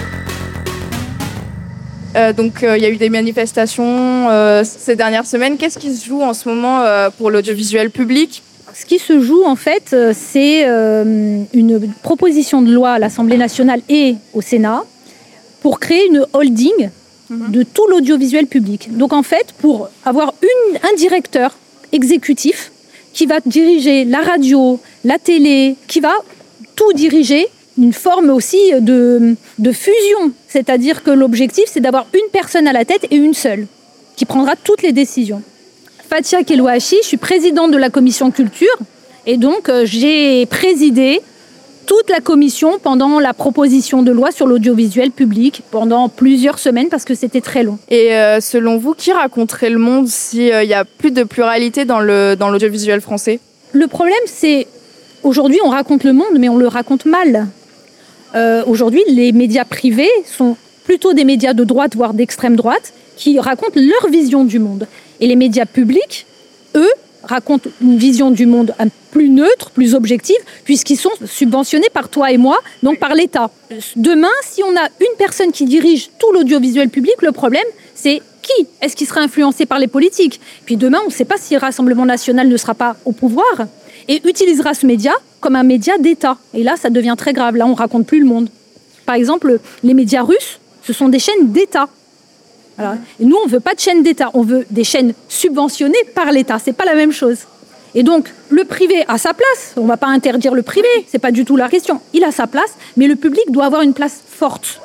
Euh, donc il euh, y a eu des manifestations euh, ces dernières semaines. Qu'est-ce qui se joue en ce moment euh, pour l'audiovisuel public ? Ce qui se joue, en fait, c'est euh, une proposition de loi à l'Assemblée nationale et au Sénat pour créer une holding mmh. de tout l'audiovisuel public. Donc, en fait, pour avoir une, un directeur exécutif qui va diriger la radio, la télé, qui va tout diriger, une forme aussi de, de fusion. C'est-à-dire que l'objectif, c'est d'avoir une personne à la tête et une seule, qui prendra toutes les décisions. Fatia Keloua-Hachi, je suis présidente de la commission culture et donc euh, j'ai présidé toute la commission pendant la proposition de loi sur l'audiovisuel public pendant plusieurs semaines parce que c'était très long. Et euh, selon vous, qui raconterait le monde s'il euh, n'y a plus de pluralité dans, le, dans l'audiovisuel français ? Le problème, c'est aujourd'hui on raconte le monde mais on le raconte mal. Euh, aujourd'hui, les médias privés sont plutôt des médias de droite, voire d'extrême droite, qui racontent leur vision du monde. Et les médias publics, eux, racontent une vision du monde plus neutre, plus objective, puisqu'ils sont subventionnés par toi et moi, donc par l'État. Demain, si on a une personne qui dirige tout l'audiovisuel public, le problème, c'est qui ? Est-ce qu'il sera influencé par les politiques ? Puis demain, on ne sait pas si le Rassemblement national ne sera pas au pouvoir et utilisera ce média comme un média d'État. Et là, ça devient très grave. Là, on ne raconte plus le monde. Par exemple, les médias russes, ce sont des chaînes d'État. Alors, nous, on ne veut pas de chaînes d'État, on veut des chaînes subventionnées par l'État. Ce n'est pas la même chose. Et donc, le privé a sa place. On ne va pas interdire le privé, ce n'est pas du tout la question. Il a sa place, mais le public doit avoir une place forte.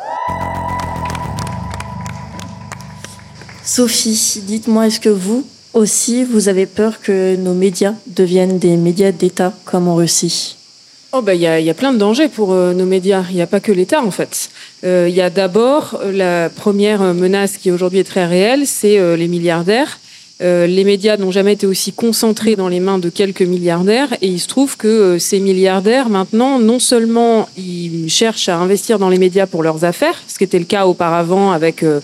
Sophie, dites-moi, est-ce que vous aussi, vous avez peur que nos médias deviennent des médias d'État comme en Russie ? Oh bah, y a, y a plein de dangers pour euh, nos médias. Il n'y a pas que l'État, en fait. Il euh, y a d'abord la première menace qui aujourd'hui est très réelle, c'est euh, les milliardaires. Euh, les médias n'ont jamais été aussi concentrés dans les mains de quelques milliardaires, et il se trouve que euh, ces milliardaires, maintenant, non seulement ils cherchent à investir dans les médias pour leurs affaires, ce qui était le cas auparavant avec... Euh,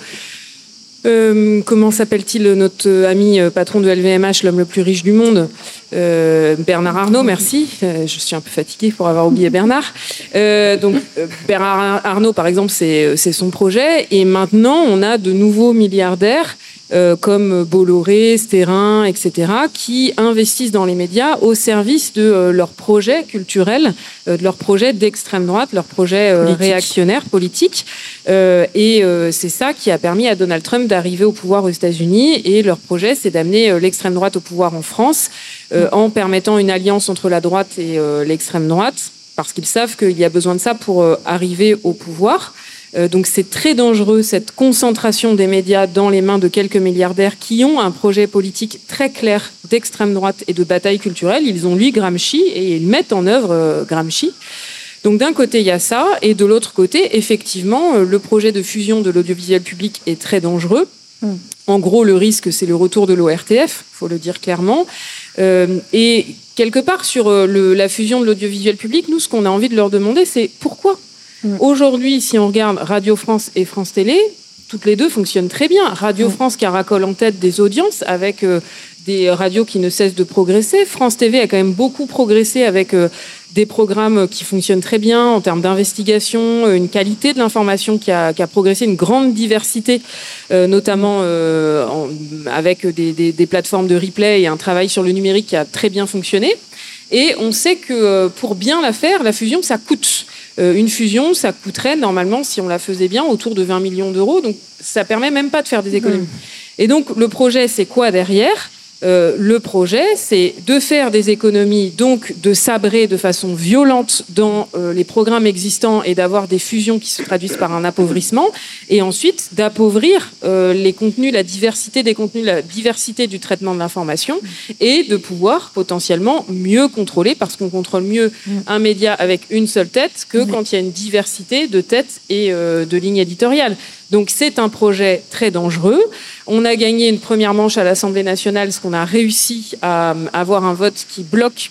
Euh, comment s'appelle-t-il notre ami euh, patron de L V M H, l'homme le plus riche du monde, euh, Bernard Arnault, merci. Euh, je suis un peu fatiguée pour avoir oublié Bernard. Euh, donc euh, Bernard Arnault, par exemple, c'est, c'est son projet. Et maintenant, on a de nouveaux milliardaires euh, comme Bolloré, Sterrin, et cetera, qui investissent dans les médias au service de euh, leurs projets culturels, euh, de leurs projets d'extrême droite, leurs projets euh, réactionnaires, politiques. Euh, et euh, c'est ça qui a permis à Donald Trump d'arriver au pouvoir aux États-Unis. Et leur projet, c'est d'amener euh, l'extrême droite au pouvoir en France euh, en permettant une alliance entre la droite et euh, l'extrême droite, parce qu'ils savent qu'il y a besoin de ça pour euh, arriver au pouvoir. Euh, donc c'est très dangereux, cette concentration des médias dans les mains de quelques milliardaires qui ont un projet politique très clair d'extrême droite et de bataille culturelle. Ils ont lu Gramsci et ils mettent en œuvre euh, Gramsci. Donc d'un côté, il y a ça, et de l'autre côté, effectivement, le projet de fusion de l'audiovisuel public est très dangereux. Mmh. En gros, le risque, c'est le retour de l'O R T F, il faut le dire clairement. Euh, et quelque part, sur le, la fusion de l'audiovisuel public, nous, ce qu'on a envie de leur demander, c'est pourquoi ? Mmh. Aujourd'hui, si on regarde Radio France et France Télé, toutes les deux fonctionnent très bien. Radio mmh. France caracole en tête des audiences avec... Euh, des radios qui ne cessent de progresser. France T V a quand même beaucoup progressé avec euh, des programmes qui fonctionnent très bien en termes d'investigation, une qualité de l'information qui a, qui a progressé, une grande diversité, euh, notamment euh, en, avec des, des, des plateformes de replay et un travail sur le numérique qui a très bien fonctionné. Et on sait que euh, pour bien la faire, la fusion, ça coûte. Euh, une fusion, ça coûterait normalement, si on la faisait bien, autour de vingt millions d'euros. Donc ça permet même pas de faire des économies. Mmh. Et donc le projet, c'est quoi derrière ? Euh, le projet, c'est de faire des économies, donc de sabrer de façon violente dans euh, les programmes existants et d'avoir des fusions qui se traduisent par un appauvrissement, et ensuite d'appauvrir euh, les contenus, la diversité des contenus, la diversité du traitement de l'information, et de pouvoir potentiellement mieux contrôler, parce qu'on contrôle mieux un média avec une seule tête que quand il y a une diversité de têtes et euh, de lignes éditoriales. Donc c'est un projet très dangereux. On a gagné une première manche à l'Assemblée nationale, parce qu'on a réussi à avoir un vote qui bloque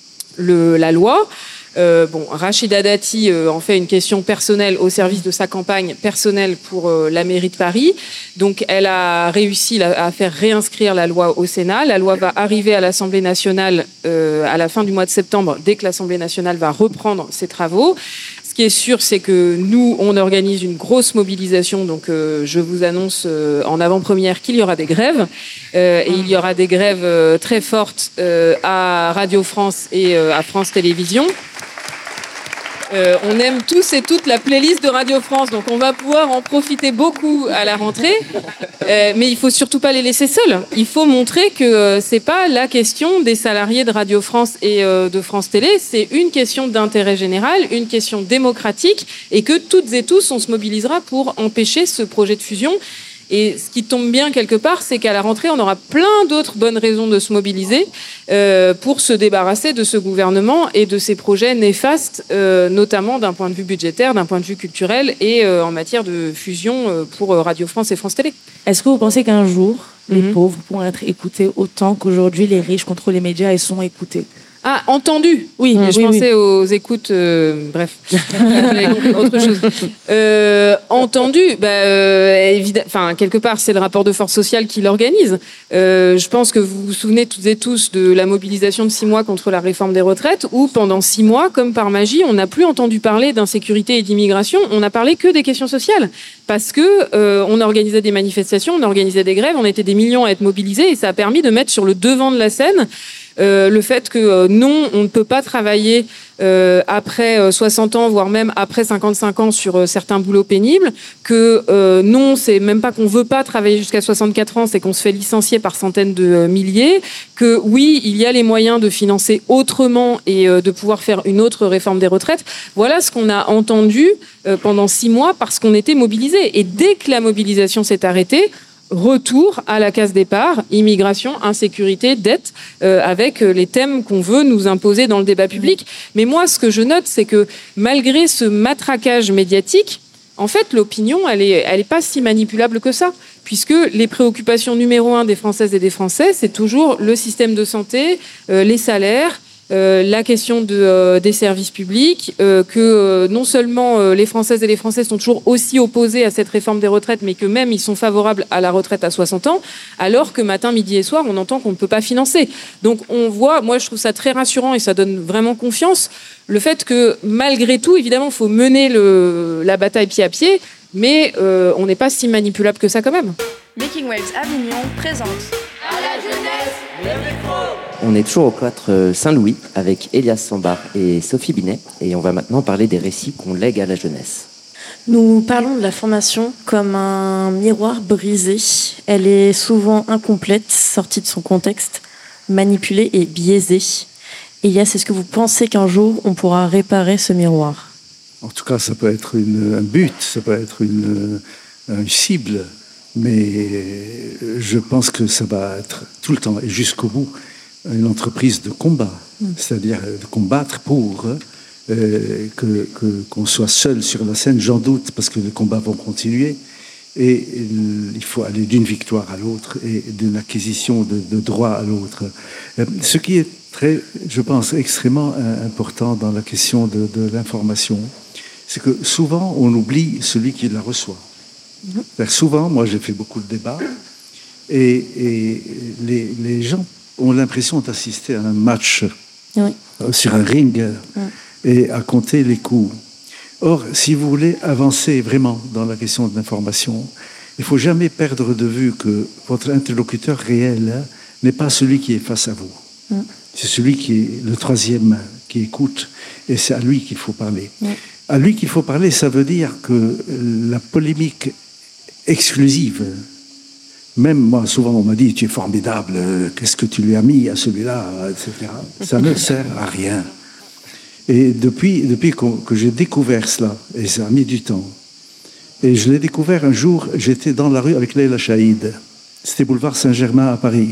le, la loi. Euh, bon, Rachida Dati euh, en fait une question personnelle au service de sa campagne personnelle pour euh, la mairie de Paris. Donc elle a réussi la, à faire réinscrire la loi au Sénat. La loi va arriver à l'Assemblée nationale euh, à la fin du mois de septembre, dès que l'Assemblée nationale va reprendre ses travaux. Ce qui est sûr, c'est que nous, on organise une grosse mobilisation. Donc, euh, je vous annonce euh, en avant-première qu'il y aura des grèves. Euh, et il y aura des grèves euh, très fortes euh, à Radio France et euh, à France Télévisions. Euh, on aime tous et toutes la playlist de Radio France, donc on va pouvoir en profiter beaucoup à la rentrée. Euh, mais il faut surtout pas les laisser seuls. Il faut montrer que euh, c'est pas la question des salariés de Radio France et euh, de France Télé, c'est une question d'intérêt général, une question démocratique, et que toutes et tous on se mobilisera pour empêcher ce projet de fusion. Et ce qui tombe bien quelque part, c'est qu'à la rentrée, on aura plein d'autres bonnes raisons de se mobiliser euh, pour se débarrasser de ce gouvernement et de ses projets néfastes, euh, notamment d'un point de vue budgétaire, d'un point de vue culturel et euh, en matière de fusion euh, pour Radio France et France Télé. Est-ce que vous pensez qu'un jour, les mm-hmm. pauvres pourront être écoutés autant qu'aujourd'hui les riches contrôlent les médias et sont écoutés ? Ah, entendu. Oui, Mmh, je oui, pensais oui. aux écoutes. euh, bref, j'avais compris autre chose. Euh, entendu. Bah, euh, évidemment. Enfin, quelque part, c'est le rapport de force sociale qui l'organise. Euh, je pense que vous vous souvenez toutes et tous de la mobilisation de six mois contre la réforme des retraites, où pendant six mois, comme par magie, on n'a plus entendu parler d'insécurité et d'immigration. On n'a parlé que des questions sociales, parce que euh, on organisait des manifestations, on organisait des grèves, on était des millions à être mobilisés, et ça a permis de mettre sur le devant de la scène Euh, le fait que euh, non, on ne peut pas travailler euh, après euh, soixante ans, voire même après cinquante-cinq ans sur euh, certains boulots pénibles, que euh, non, c'est même pas qu'on veut pas travailler jusqu'à soixante-quatre ans, c'est qu'on se fait licencier par centaines de euh, milliers, que oui, il y a les moyens de financer autrement et euh, de pouvoir faire une autre réforme des retraites. Voilà ce qu'on a entendu euh, pendant six mois parce qu'on était mobilisés. Et dès que la mobilisation s'est arrêtée, retour à la case départ, immigration, insécurité, dette, euh, avec les thèmes qu'on veut nous imposer dans le débat public. Mais moi, ce que je note, c'est que malgré ce matraquage médiatique, en fait, l'opinion, elle est, elle est pas si manipulable que ça, puisque les préoccupations numéro un des Françaises et des Français, c'est toujours le système de santé, euh, les salaires, Euh, la question de, euh, des services publics, euh, que euh, non seulement euh, les Françaises et les Français sont toujours aussi opposés à cette réforme des retraites, mais que même ils sont favorables à la retraite à soixante ans, alors que matin, midi et soir, on entend qu'on ne peut pas financer. Donc on voit, moi je trouve ça très rassurant et ça donne vraiment confiance, le fait que malgré tout, évidemment, il faut mener le, la bataille pied à pied, mais euh, on n'est pas si manipulable que ça quand même. Making Waves Avignon présente À la jeunesse, le micro. On est toujours au cloître Saint-Louis avec Elias Sambar et Sophie Binet et on va maintenant parler des récits qu'on lègue à la jeunesse. Nous parlons de la formation comme un miroir brisé. Elle est souvent incomplète, sortie de son contexte, manipulée et biaisée. Elias, est-ce que vous pensez qu'un jour on pourra réparer ce miroir ? En tout cas, ça peut être une, un but, ça peut être une, une cible, mais je pense que ça va être tout le temps et jusqu'au bout une entreprise de combat, mmh. c'est-à-dire de combattre pour euh, que, que, qu'on soit seul sur la scène, j'en doute, parce que les combats vont continuer, et, et il faut aller d'une victoire à l'autre et d'une acquisition de, de droits à l'autre. Ce qui est très, je pense, extrêmement important dans la question de, de l'information, c'est que souvent on oublie celui qui la reçoit. Mmh. Souvent, moi j'ai fait beaucoup de débats, et, et les, les gens ont l'impression d'assister à un match oui. sur un ring oui. et à compter les coups. Or, si vous voulez avancer vraiment dans la question de l'information, il ne faut jamais perdre de vue que votre interlocuteur réel hein, n'est pas celui qui est face à vous. Oui. C'est celui qui est le troisième, qui écoute, et c'est à lui qu'il faut parler. Oui. À lui qu'il faut parler, ça veut dire que la polémique exclusive, même moi, souvent, on m'a dit, tu es formidable, qu'est-ce que tu lui as mis à celui-là, et cetera. Ça ne sert à rien. Et depuis, depuis que j'ai découvert cela, et ça a mis du temps, et je l'ai découvert un jour, j'étais dans la rue avec Leila Chaïd, c'était boulevard Saint-Germain à Paris,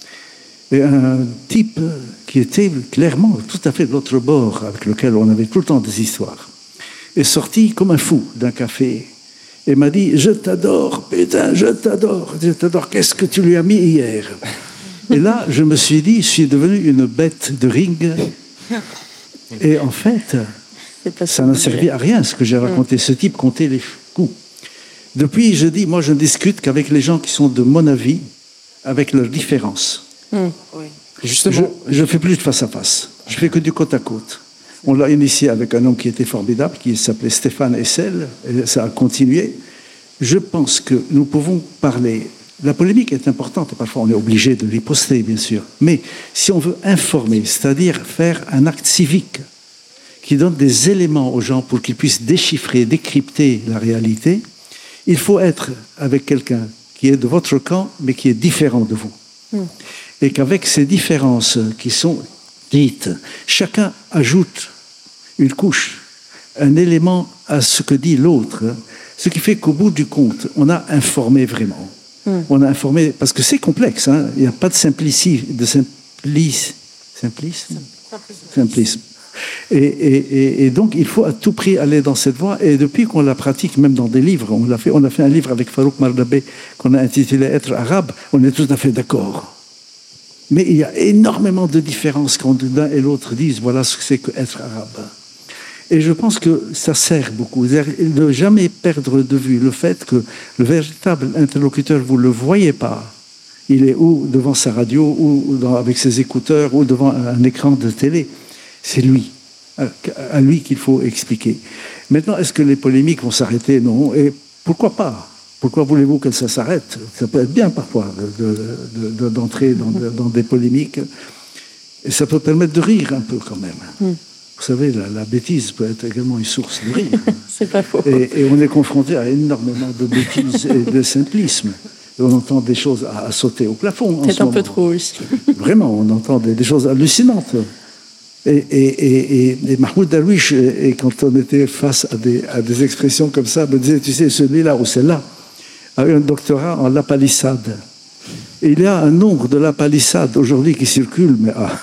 et un type qui était clairement tout à fait de l'autre bord, avec lequel on avait tout le temps des histoires, est sorti comme un fou d'un café, et m'a dit, je t'adore, putain, je t'adore, je t'adore, qu'est-ce que tu lui as mis hier ? Et là, je me suis dit, je suis devenu une bête de ring. Et en fait, ça n'a servi à rien, ce que j'ai raconté. Ce type comptait les coups. Depuis, je dis, moi, je ne discute qu'avec les gens qui sont de mon avis, avec leurs différences. Mmh. Oui. Justement, je ne fais plus de face à face. Je fais que du côte à côte. On l'a initié avec un homme qui était formidable, qui s'appelait Stéphane Hessel, et ça a continué. Je pense que nous pouvons parler. La polémique est importante, et parfois on est obligé de les poster, bien sûr. Mais si on veut informer, c'est-à-dire faire un acte civique qui donne des éléments aux gens pour qu'ils puissent déchiffrer, décrypter la réalité, il faut être avec quelqu'un qui est de votre camp, mais qui est différent de vous. Mmh. Et qu'avec ces différences qui sont dites, chacun ajoute une couche, un élément à ce que dit l'autre, ce qui fait qu'au bout du compte, on a informé vraiment. Mm. On a informé, parce que c'est complexe, hein, il n'y a pas de simplici, de simplice, simplice, simplisme. Et, et, et, et donc, il faut à tout prix aller dans cette voie. Et depuis qu'on la pratique, même dans des livres, on l'a fait, on a fait un livre avec Farouk Mardabé qu'on a intitulé « Être arabe », on est tout à fait d'accord. Mais il y a énormément de différences quand l'un et l'autre disent voilà ce que c'est qu'être arabe. Et je pense que ça sert beaucoup. Ne jamais perdre de vue le fait que le véritable interlocuteur, vous ne le voyez pas. Il est ou devant sa radio, ou dans, avec ses écouteurs, ou devant un écran de télé. C'est lui, à, à lui qu'il faut expliquer. Maintenant, est-ce que les polémiques vont s'arrêter? Non. Et pourquoi pas? Pourquoi voulez-vous que ça s'arrête? Ça peut être bien parfois de, de, de, d'entrer dans, de, dans des polémiques. Et ça peut permettre de rire un peu quand même. Mm. Vous savez, la, la bêtise peut être également une source de rire. C'est pas faux. Et, et on est confronté à énormément de bêtises et de simplisme. Et on entend des choses à, à sauter au plafond. C'est un moment. peu trop aussi. Vraiment, on entend des, des choses hallucinantes. Et, et, et, et, et Mahmoud Darwish, et, et quand on était face à des, à des expressions comme ça, me disait, tu sais, celui-là ou celle-là a eu un doctorat en lapalissade. Et il y a un nombre de lapalissades aujourd'hui qui circulent, mais ah,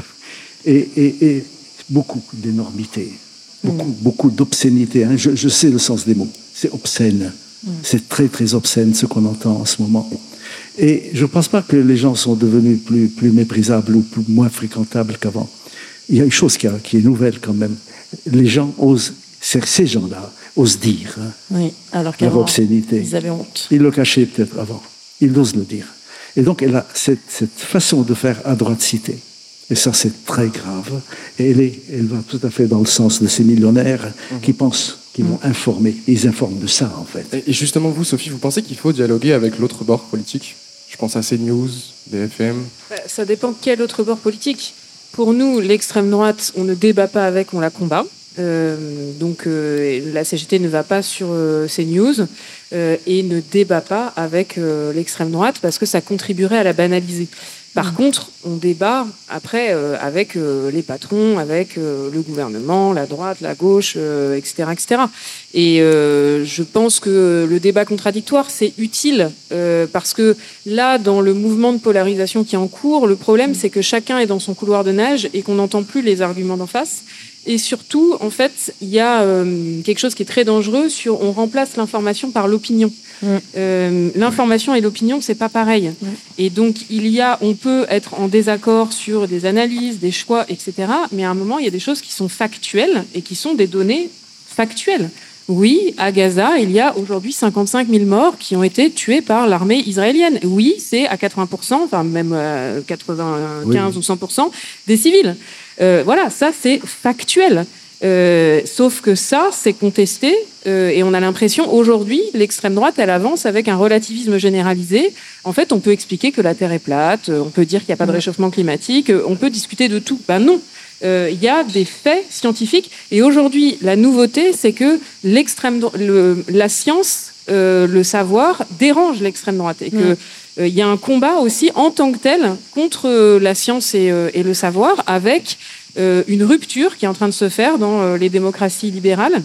et, et, et beaucoup d'énormité, beaucoup, mm. beaucoup d'obscénité. Hein. Je, je sais le sens des mots. C'est obscène. Mm. C'est très, très obscène ce qu'on entend en ce moment. Et je ne pense pas que les gens sont devenus plus, plus méprisables ou plus, moins fréquentables qu'avant. Il y a une chose qui, a, qui est nouvelle quand même. Les gens osent, ces gens-là, osent dire hein, oui, alors leur obscénité. Ils avaient honte. Ils le cachaient peut-être avant. Ils osent le dire. Et donc, elle a cette, cette façon de faire à droite cité. Et ça, c'est très grave. Et elle, est, elle va tout à fait dans le sens de ces millionnaires mmh. qui pensent qu'ils vont informer. Ils informent de ça, en fait. Et justement, vous, Sophie, vous pensez qu'il faut dialoguer avec l'autre bord politique? Je pense à CNews, B F M. Ça dépend quel autre bord politique. Pour nous, l'extrême droite, on ne débat pas avec, on la combat. Euh, donc euh, la C G T ne va pas sur euh, CNews euh, et ne débat pas avec euh, l'extrême droite parce que ça contribuerait à la banaliser. Par mmh. contre, on débat après euh, avec euh, les patrons, avec euh, le gouvernement, la droite, la gauche, euh, et cetera, et cetera. Et euh, je pense que le débat contradictoire, c'est utile euh, parce que là, dans le mouvement de polarisation qui est en cours, le problème, c'est que chacun est dans son couloir de nage et qu'on n'entend plus les arguments d'en face. Et surtout, en fait, il y a euh, quelque chose qui est très dangereux sur on remplace l'information par l'opinion. Mmh. Euh, l'information et l'opinion, c'est pas pareil. Mmh. Et donc, il y a, on peut être en désaccord sur des analyses, des choix, et cetera. Mais à un moment, il y a des choses qui sont factuelles et qui sont des données factuelles. Oui, à Gaza, il y a aujourd'hui cinquante-cinq mille morts qui ont été tués par l'armée israélienne. Oui, c'est à quatre-vingts pour cent, enfin même à quatre-vingt-quinze oui. ou cent pour cent des civils. Euh, voilà, ça c'est factuel. Euh, sauf que ça, c'est contesté euh, et on a l'impression, aujourd'hui, l'extrême droite, elle avance avec un relativisme généralisé. En fait, on peut expliquer que la Terre est plate, on peut dire qu'il n'y a pas de réchauffement climatique, on peut discuter de tout. Ben non, il euh, y a des faits scientifiques. Et aujourd'hui, la nouveauté, c'est que l'extrême dro- le, la science, euh, le savoir, dérange l'extrême droite. Et que il euh, y a un combat aussi en tant que tel contre euh, la science et, euh, et le savoir, avec euh, une rupture qui est en train de se faire dans euh, les démocraties libérales,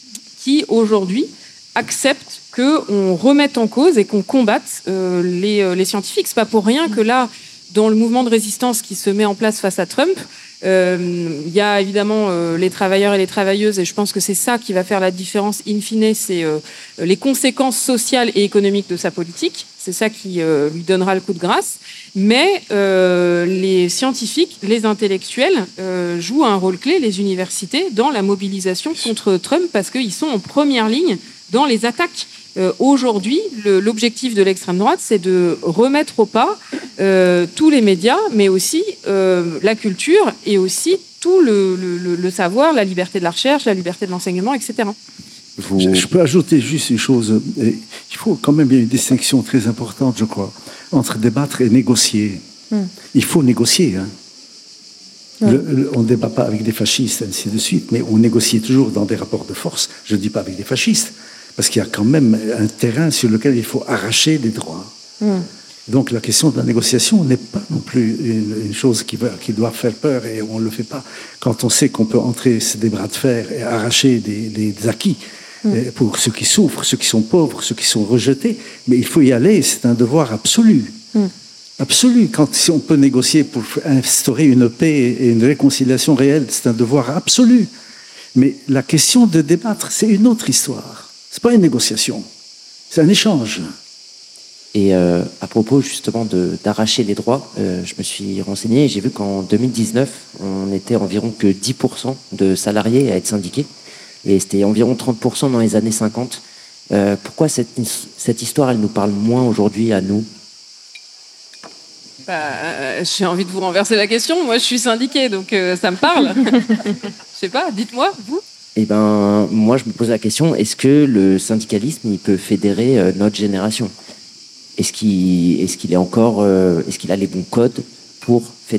qui aujourd'hui acceptent qu'on remette en cause et qu'on combatte euh, les, euh, les scientifiques. C'est pas pour rien que là, dans le mouvement de résistance qui se met en place face à Trump, il euh, y a évidemment euh, les travailleurs et les travailleuses, et je pense que c'est ça qui va faire la différence in fine, c'est euh, les conséquences sociales et économiques de sa politique. C'est ça qui euh, lui donnera le coup de grâce. Mais euh, les scientifiques, les intellectuels euh, jouent un rôle clé, les universités, dans la mobilisation contre Trump, parce qu'ils sont en première ligne dans les attaques. Euh, aujourd'hui, le, l'objectif de l'extrême droite, c'est de remettre au pas euh, tous les médias, mais aussi euh, la culture et aussi tout le, le, le savoir, la liberté de la recherche, la liberté de l'enseignement, et cetera. Vous... Je, je peux ajouter juste une chose. Il faut quand même, il y a une distinction très importante, je crois, entre débattre et négocier. Mm. Il faut négocier. Hein. Ouais. Le, le, on ne débat pas avec des fascistes, ainsi de suite, mais on négocie toujours dans des rapports de force. Je ne dis pas avec des fascistes, parce qu'il y a quand même un terrain sur lequel il faut arracher des droits. Mm. Donc la question de la négociation n'est pas non plus une, une chose qui, va, qui doit faire peur, et on ne le fait pas quand on sait qu'on peut entrer des bras de fer et arracher des, des acquis mm. pour ceux qui souffrent, ceux qui sont pauvres, ceux qui sont rejetés. Mais il faut y aller, c'est un devoir absolu. Mm. Absolu. Quand, si on peut négocier pour instaurer une paix et une réconciliation réelle, c'est un devoir absolu. Mais la question de débattre, c'est une autre histoire. Ce n'est pas une négociation, c'est un échange. Et euh, à propos justement de, d'arracher les droits, euh, je me suis renseigné et j'ai vu qu'en deux mille dix-neuf, on était environ que dix pour cent de salariés à être syndiqués. Et c'était environ trente pour cent dans les années cinquante. Euh, pourquoi cette, cette histoire, elle nous parle moins aujourd'hui à nous ? Bah, euh, j'ai envie de vous renverser la question. Moi, je suis syndiquée, donc euh, ça me parle. Je sais pas, dites-moi, vous. Eh ben, moi, je me pose la question, est-ce que le syndicalisme, il peut fédérer euh, notre génération ? Est-ce qu'il, est-ce qu'il est encore, euh, est-ce qu'il a les bons codes pour fédérer ?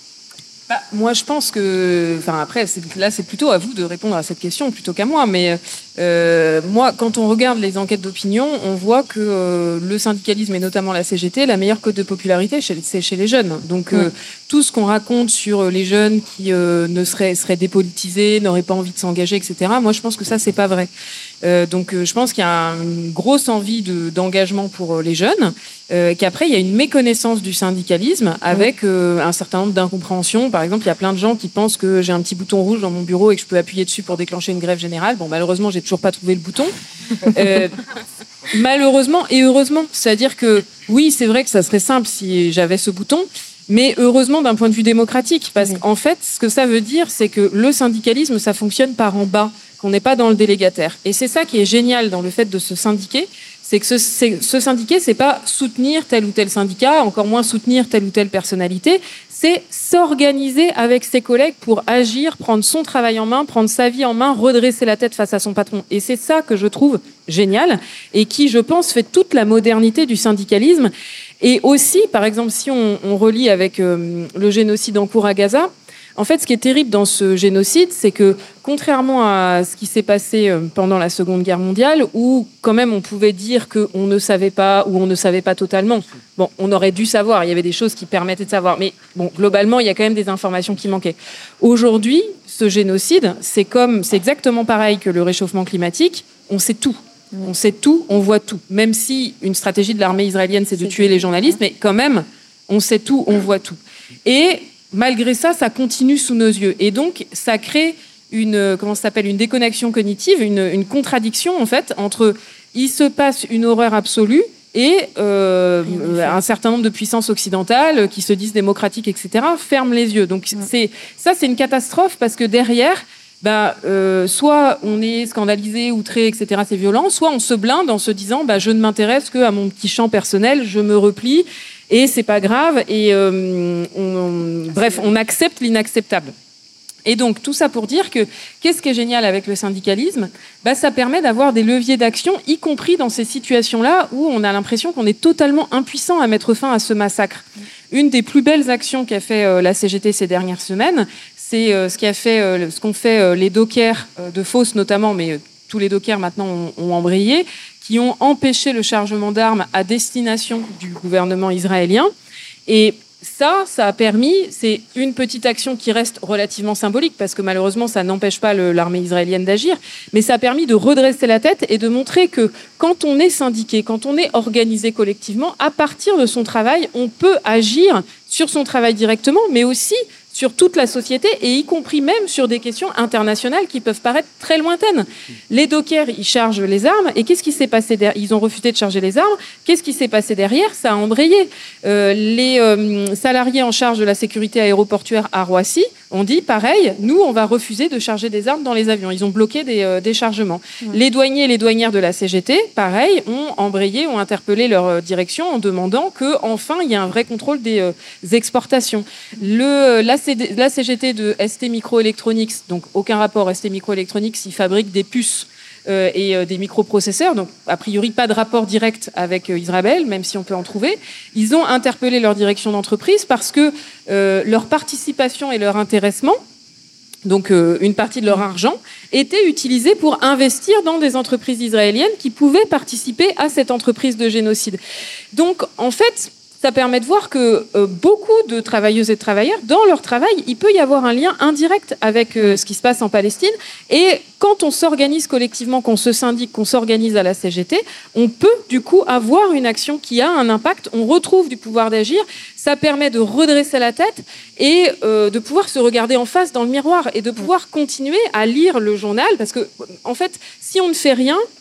Bah, moi, je pense que, enfin après, c'est, là, c'est plutôt à vous de répondre à cette question plutôt qu'à moi. Mais euh, moi, quand on regarde les enquêtes d'opinion, on voit que euh, le syndicalisme et notamment la C G T, la meilleure cote de popularité, c'est chez les jeunes. Donc, euh, tout ce qu'on raconte sur les jeunes qui euh, ne seraient, seraient dépolitisés, n'auraient pas envie de s'engager, et cetera. Moi, je pense que ça, c'est pas vrai. Euh, donc, euh, je pense qu'il y a une grosse envie de, d'engagement pour euh, les jeunes. Euh, qu'après, il y a une méconnaissance du syndicalisme avec euh, un certain nombre d'incompréhensions. Par exemple, il y a plein de gens qui pensent que j'ai un petit bouton rouge dans mon bureau et que je peux appuyer dessus pour déclencher une grève générale. Bon, malheureusement, j'ai toujours pas trouvé le bouton. Euh, malheureusement et heureusement. C'est-à-dire que, oui, c'est vrai que ça serait simple si j'avais ce bouton, mais heureusement d'un point de vue démocratique. Parce qu'en fait, ce que ça veut dire, c'est que le syndicalisme, ça fonctionne par en bas, qu'on n'est pas dans le délégataire. Et c'est ça qui est génial dans le fait de se syndiquer, c'est que se, c'est, se syndiquer, c'est pas soutenir tel ou tel syndicat, encore moins soutenir telle ou telle personnalité, c'est s'organiser avec ses collègues pour agir, prendre son travail en main, prendre sa vie en main, redresser la tête face à son patron. Et c'est ça que je trouve génial et qui, je pense, fait toute la modernité du syndicalisme. Et aussi, par exemple, si on, on relie avec euh, le génocide en cours à Gaza, en fait, ce qui est terrible dans ce génocide, c'est que, contrairement à ce qui s'est passé pendant la Seconde Guerre mondiale, où quand même on pouvait dire qu'on ne savait pas ou on ne savait pas totalement, bon, on aurait dû savoir, il y avait des choses qui permettaient de savoir, mais bon, globalement, il y a quand même des informations qui manquaient. Aujourd'hui, ce génocide, c'est comme, c'est exactement pareil que le réchauffement climatique, on sait tout. On sait tout, on voit tout. Même si une stratégie de l'armée israélienne, c'est de tuer les journalistes, mais quand même, on sait tout, on voit tout. Et malgré ça, ça continue sous nos yeux. Et donc, ça crée une, comment ça s'appelle, une déconnexion cognitive, une, une contradiction, en fait, entre il se passe une horreur absolue et euh, un certain nombre de puissances occidentales qui se disent démocratiques, et cetera, ferment les yeux. Donc, c'est, ça, c'est une catastrophe parce que derrière, bah, euh, soit on est scandalisé, outré, et cetera, c'est violent, soit on se blinde en se disant bah, je ne m'intéresse qu'à mon petit champ personnel, je me replie. Et c'est pas grave, et euh, on, bref, on accepte l'inacceptable. Et donc, tout ça pour dire que, qu'est-ce qui est génial avec le syndicalisme ? Bah, ça permet d'avoir des leviers d'action, y compris dans ces situations-là où on a l'impression qu'on est totalement impuissant à mettre fin à ce massacre. Une des plus belles actions qu'a fait euh, la C G T ces dernières semaines, c'est euh, ce qu'a fait, euh, ce qu'ont fait euh, les dockers euh, de Fos notamment, mais euh, tous les dockers maintenant ont, ont embrayé, qui ont empêché le chargement d'armes à destination du gouvernement israélien. Et ça, ça a permis, c'est une petite action qui reste relativement symbolique, parce que malheureusement, ça n'empêche pas le, l'armée israélienne d'agir, mais ça a permis de redresser la tête et de montrer que quand on est syndiqué, quand on est organisé collectivement, à partir de son travail, on peut agir sur son travail directement, mais aussi sur toute la société, et y compris même sur des questions internationales qui peuvent paraître très lointaines. Les dockers, ils chargent les armes, et qu'est-ce qui s'est passé derrière ? Ils ont refusé de charger les armes. Qu'est-ce qui s'est passé derrière ? Ça a embrayé. Euh, les euh, salariés en charge de la sécurité aéroportuaire à Roissy ont dit, pareil, nous, on va refuser de charger des armes dans les avions. Ils ont bloqué des, euh, des chargements. Ouais. Les douaniers et les douanières de la C G T, pareil, ont embrayé, ont interpellé leur euh, direction en demandant qu'enfin, il y ait un vrai contrôle des, euh, des exportations. Le, la La C G T de S T Microelectronics, donc aucun rapport, S T Microelectronics, ils fabriquent des puces euh, et euh, des microprocesseurs, donc a priori pas de rapport direct avec euh, Israël, même si on peut en trouver. Ils ont interpellé leur direction d'entreprise parce que euh, leur participation et leur intéressement, donc euh, une partie de leur argent, était utilisée pour investir dans des entreprises israéliennes qui pouvaient participer à cette entreprise de génocide. Donc en fait, ça permet de voir que euh, beaucoup de travailleuses et de travailleurs, dans leur travail, il peut y avoir un lien indirect avec euh, ce qui se passe en Palestine. Et quand on s'organise collectivement, qu'on se syndique, qu'on s'organise à la C G T, on peut du coup avoir une action qui a un impact. On retrouve du pouvoir d'agir. Ça permet de redresser la tête et euh, de pouvoir se regarder en face dans le miroir et de pouvoir continuer à lire le journal. Parce que, en fait, si on ne fait rien,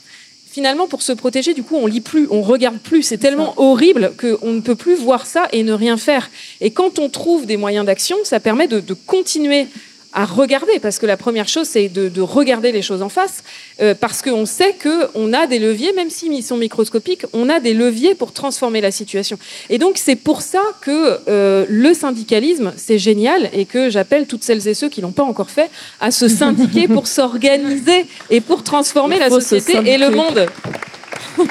finalement, pour se protéger, du coup, on lit plus, on regarde plus. C'est tellement horrible qu'on ne peut plus voir ça et ne rien faire. Et quand on trouve des moyens d'action, ça permet de, de continuer à regarder, parce que la première chose, c'est de, de regarder les choses en face, euh, parce qu'on sait qu'on a des leviers, même s'ils sont microscopiques, on a des leviers pour transformer la situation. Et donc, c'est pour ça que euh, le syndicalisme, c'est génial, et que j'appelle toutes celles et ceux qui ne l'ont pas encore fait à se syndiquer pour s'organiser et pour transformer la société et le monde. Vous,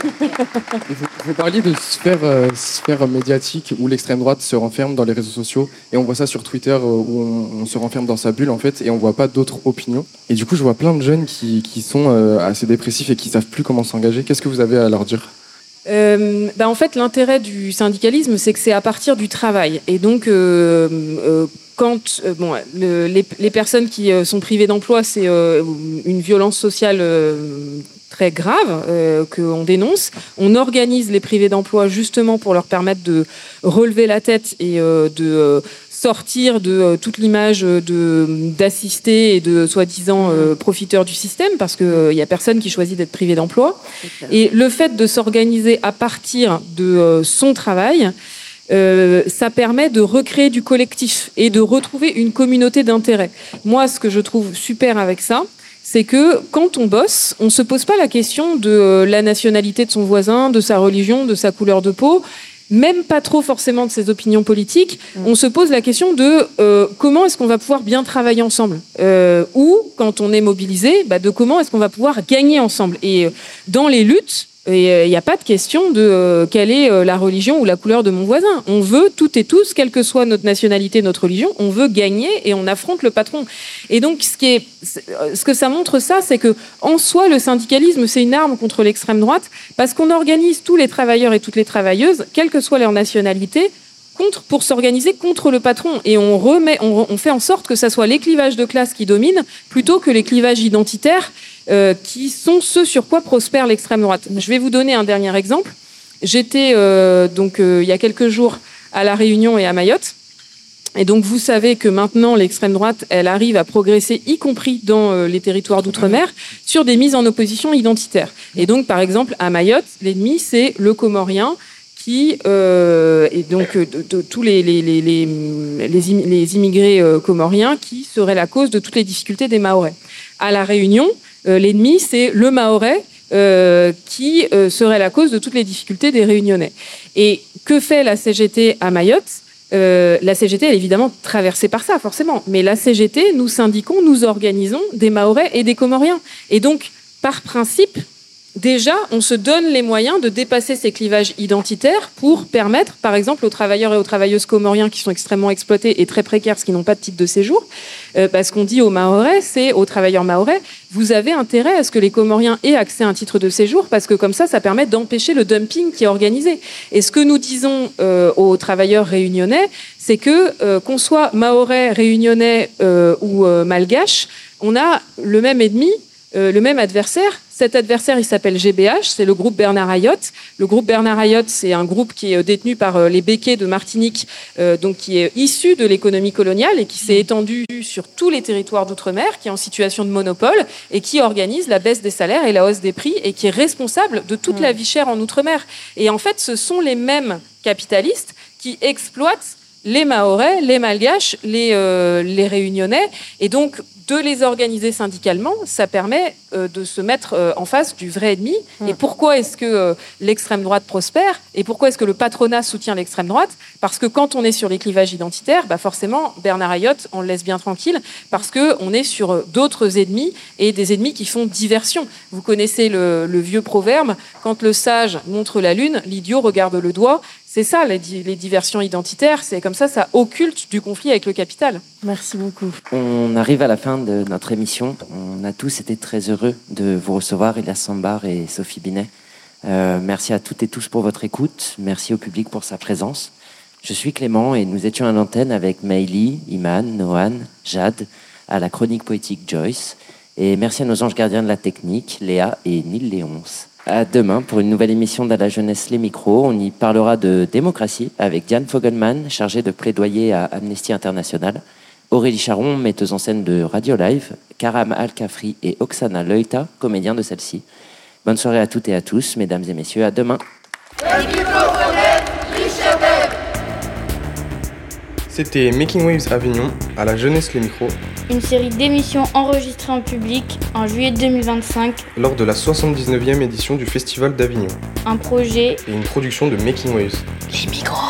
vous parliez de sphère, euh, sphère médiatique où l'extrême droite se renferme dans les réseaux sociaux, et on voit ça sur Twitter euh, où on, on se renferme dans sa bulle en fait, et on voit pas d'autres opinions. Et du coup, je vois plein de jeunes qui, qui sont euh, assez dépressifs et qui savent plus comment s'engager. Qu'est-ce que vous avez à leur dire ? Euh, bah en fait, l'intérêt du syndicalisme, c'est que c'est à partir du travail. Et donc, euh, euh, quand euh, bon, le, les, les personnes qui euh, sont privées d'emploi, c'est euh, une violence sociale euh, très grave euh, qu'on dénonce. On organise les privés d'emploi justement pour leur permettre de relever la tête et euh, de euh, sortir de euh, toute l'image de, d'assistés et de soi-disant euh, profiteurs du système, parce qu'il euh, n'y a personne qui choisit d'être privé d'emploi. Et le fait de s'organiser à partir de euh, son travail, Euh, ça permet de recréer du collectif et de retrouver une communauté d'intérêt. Moi, ce que je trouve super avec ça, c'est que quand on bosse, on ne se pose pas la question de euh, la nationalité de son voisin, de sa religion, de sa couleur de peau, même pas trop forcément de ses opinions politiques. On se pose la question de euh, comment est-ce qu'on va pouvoir bien travailler ensemble, euh, ou quand on est mobilisé, bah, de comment est-ce qu'on va pouvoir gagner ensemble. Et euh, dans les luttes, il n'y a pas de question de euh, quelle est euh, la religion ou la couleur de mon voisin. On veut toutes et tous, quelle que soit notre nationalité, notre religion, on veut gagner et on affronte le patron. Et donc, ce, qui est, ce que ça montre, ça, c'est que en soi, le syndicalisme, c'est une arme contre l'extrême droite, parce qu'on organise tous les travailleurs et toutes les travailleuses, quelle que soit leur nationalité, contre, pour s'organiser contre le patron. Et on, remet, on, on fait en sorte que ça soit les clivages de classe qui dominent, plutôt que les clivages identitaires, Euh, qui sont ceux sur quoi prospère l'extrême droite. Je vais vous donner un dernier exemple. J'étais euh, donc euh, il y a quelques jours à La Réunion et à Mayotte. Et donc vous savez que maintenant l'extrême droite, elle arrive à progresser, y compris dans euh, les territoires d'outre-mer, sur des mises en opposition identitaires. Et donc par exemple à Mayotte, l'ennemi c'est le Comorien, qui euh, et donc de, de, de, tous les les les les, les, les immigrés euh, comoriens qui seraient la cause de toutes les difficultés des Mahorais. À La Réunion, Euh, l'ennemi, c'est le Mahorais euh, qui euh, serait la cause de toutes les difficultés des Réunionnais. Et que fait la C G T à Mayotte ? euh, La C G T est évidemment traversée par ça, forcément. Mais la C G T, nous syndiquons, nous organisons des Mahorais et des Comoriens. Et donc, par principe, déjà, on se donne les moyens de dépasser ces clivages identitaires pour permettre, par exemple, aux travailleurs et aux travailleuses comoriens qui sont extrêmement exploités et très précaires, parce qu'ils n'ont pas de titre de séjour, euh, parce qu'on dit aux Mahorais, c'est aux travailleurs mahorais, vous avez intérêt à ce que les Comoriens aient accès à un titre de séjour, parce que comme ça, ça permet d'empêcher le dumping qui est organisé. Et ce que nous disons euh, aux travailleurs réunionnais, c'est que euh, qu'on soit Mahorais, réunionnais euh, ou euh, malgache, on a le même ennemi, euh, le même adversaire. Cet adversaire, il s'appelle G B H, c'est le groupe Bernard Ayotte. Le groupe Bernard Ayotte, c'est un groupe qui est détenu par les Békés de Martinique, euh, donc qui est issu de l'économie coloniale et qui s'est étendu sur tous les territoires d'outre-mer, qui est en situation de monopole et qui organise la baisse des salaires et la hausse des prix et qui est responsable de toute la vie chère en outre-mer. Et en fait, ce sont les mêmes capitalistes qui exploitent les Mahorais, les Malgaches, les, euh, les Réunionnais. Et donc, de les organiser syndicalement, ça permet euh, de se mettre euh, en face du vrai ennemi. Mmh. Et pourquoi est-ce que euh, l'extrême droite prospère ? Et pourquoi est-ce que le patronat soutient l'extrême droite ? Parce que quand on est sur les clivages identitaires, bah forcément, Bernard Ayotte, on le laisse bien tranquille, parce qu'on est sur euh, d'autres ennemis, et des ennemis qui font diversion. Vous connaissez le, le vieux proverbe, quand le sage montre la lune, l'idiot regarde le doigt. C'est ça, les, les diversions identitaires. C'est comme ça, ça occulte du conflit avec le capital. Merci beaucoup. On arrive à la fin de notre émission. On a tous été très heureux de vous recevoir, Elias Sambar et Sophie Binet. Euh, merci à toutes et tous pour votre écoute. Merci au public pour sa présence. Je suis Clément et nous étions à l'antenne avec Meili, Iman, Nohan, Jade, à la chronique poétique Joyce. Et merci à nos anges gardiens de la technique, Léa et Nil Léonce. À demain pour une nouvelle émission d'À la jeunesse les micros. On y parlera de démocratie avec Diane Fogelman, chargée de plaidoyer à Amnesty International, Aurélie Charon, metteuse en scène de Radio Live, Karam Al-Kafri et Oksana Leuta, comédien de celle-ci. Bonne soirée à toutes et à tous, mesdames et messieurs, à demain. C'était Making Waves Avignon, à la jeunesse les micros, Une série d'émissions enregistrées en public en juillet deux mille vingt-cinq. lors de la soixante-dix-neuvième édition du Festival d'Avignon. Un projet Et une production de Making Waves. Les micros.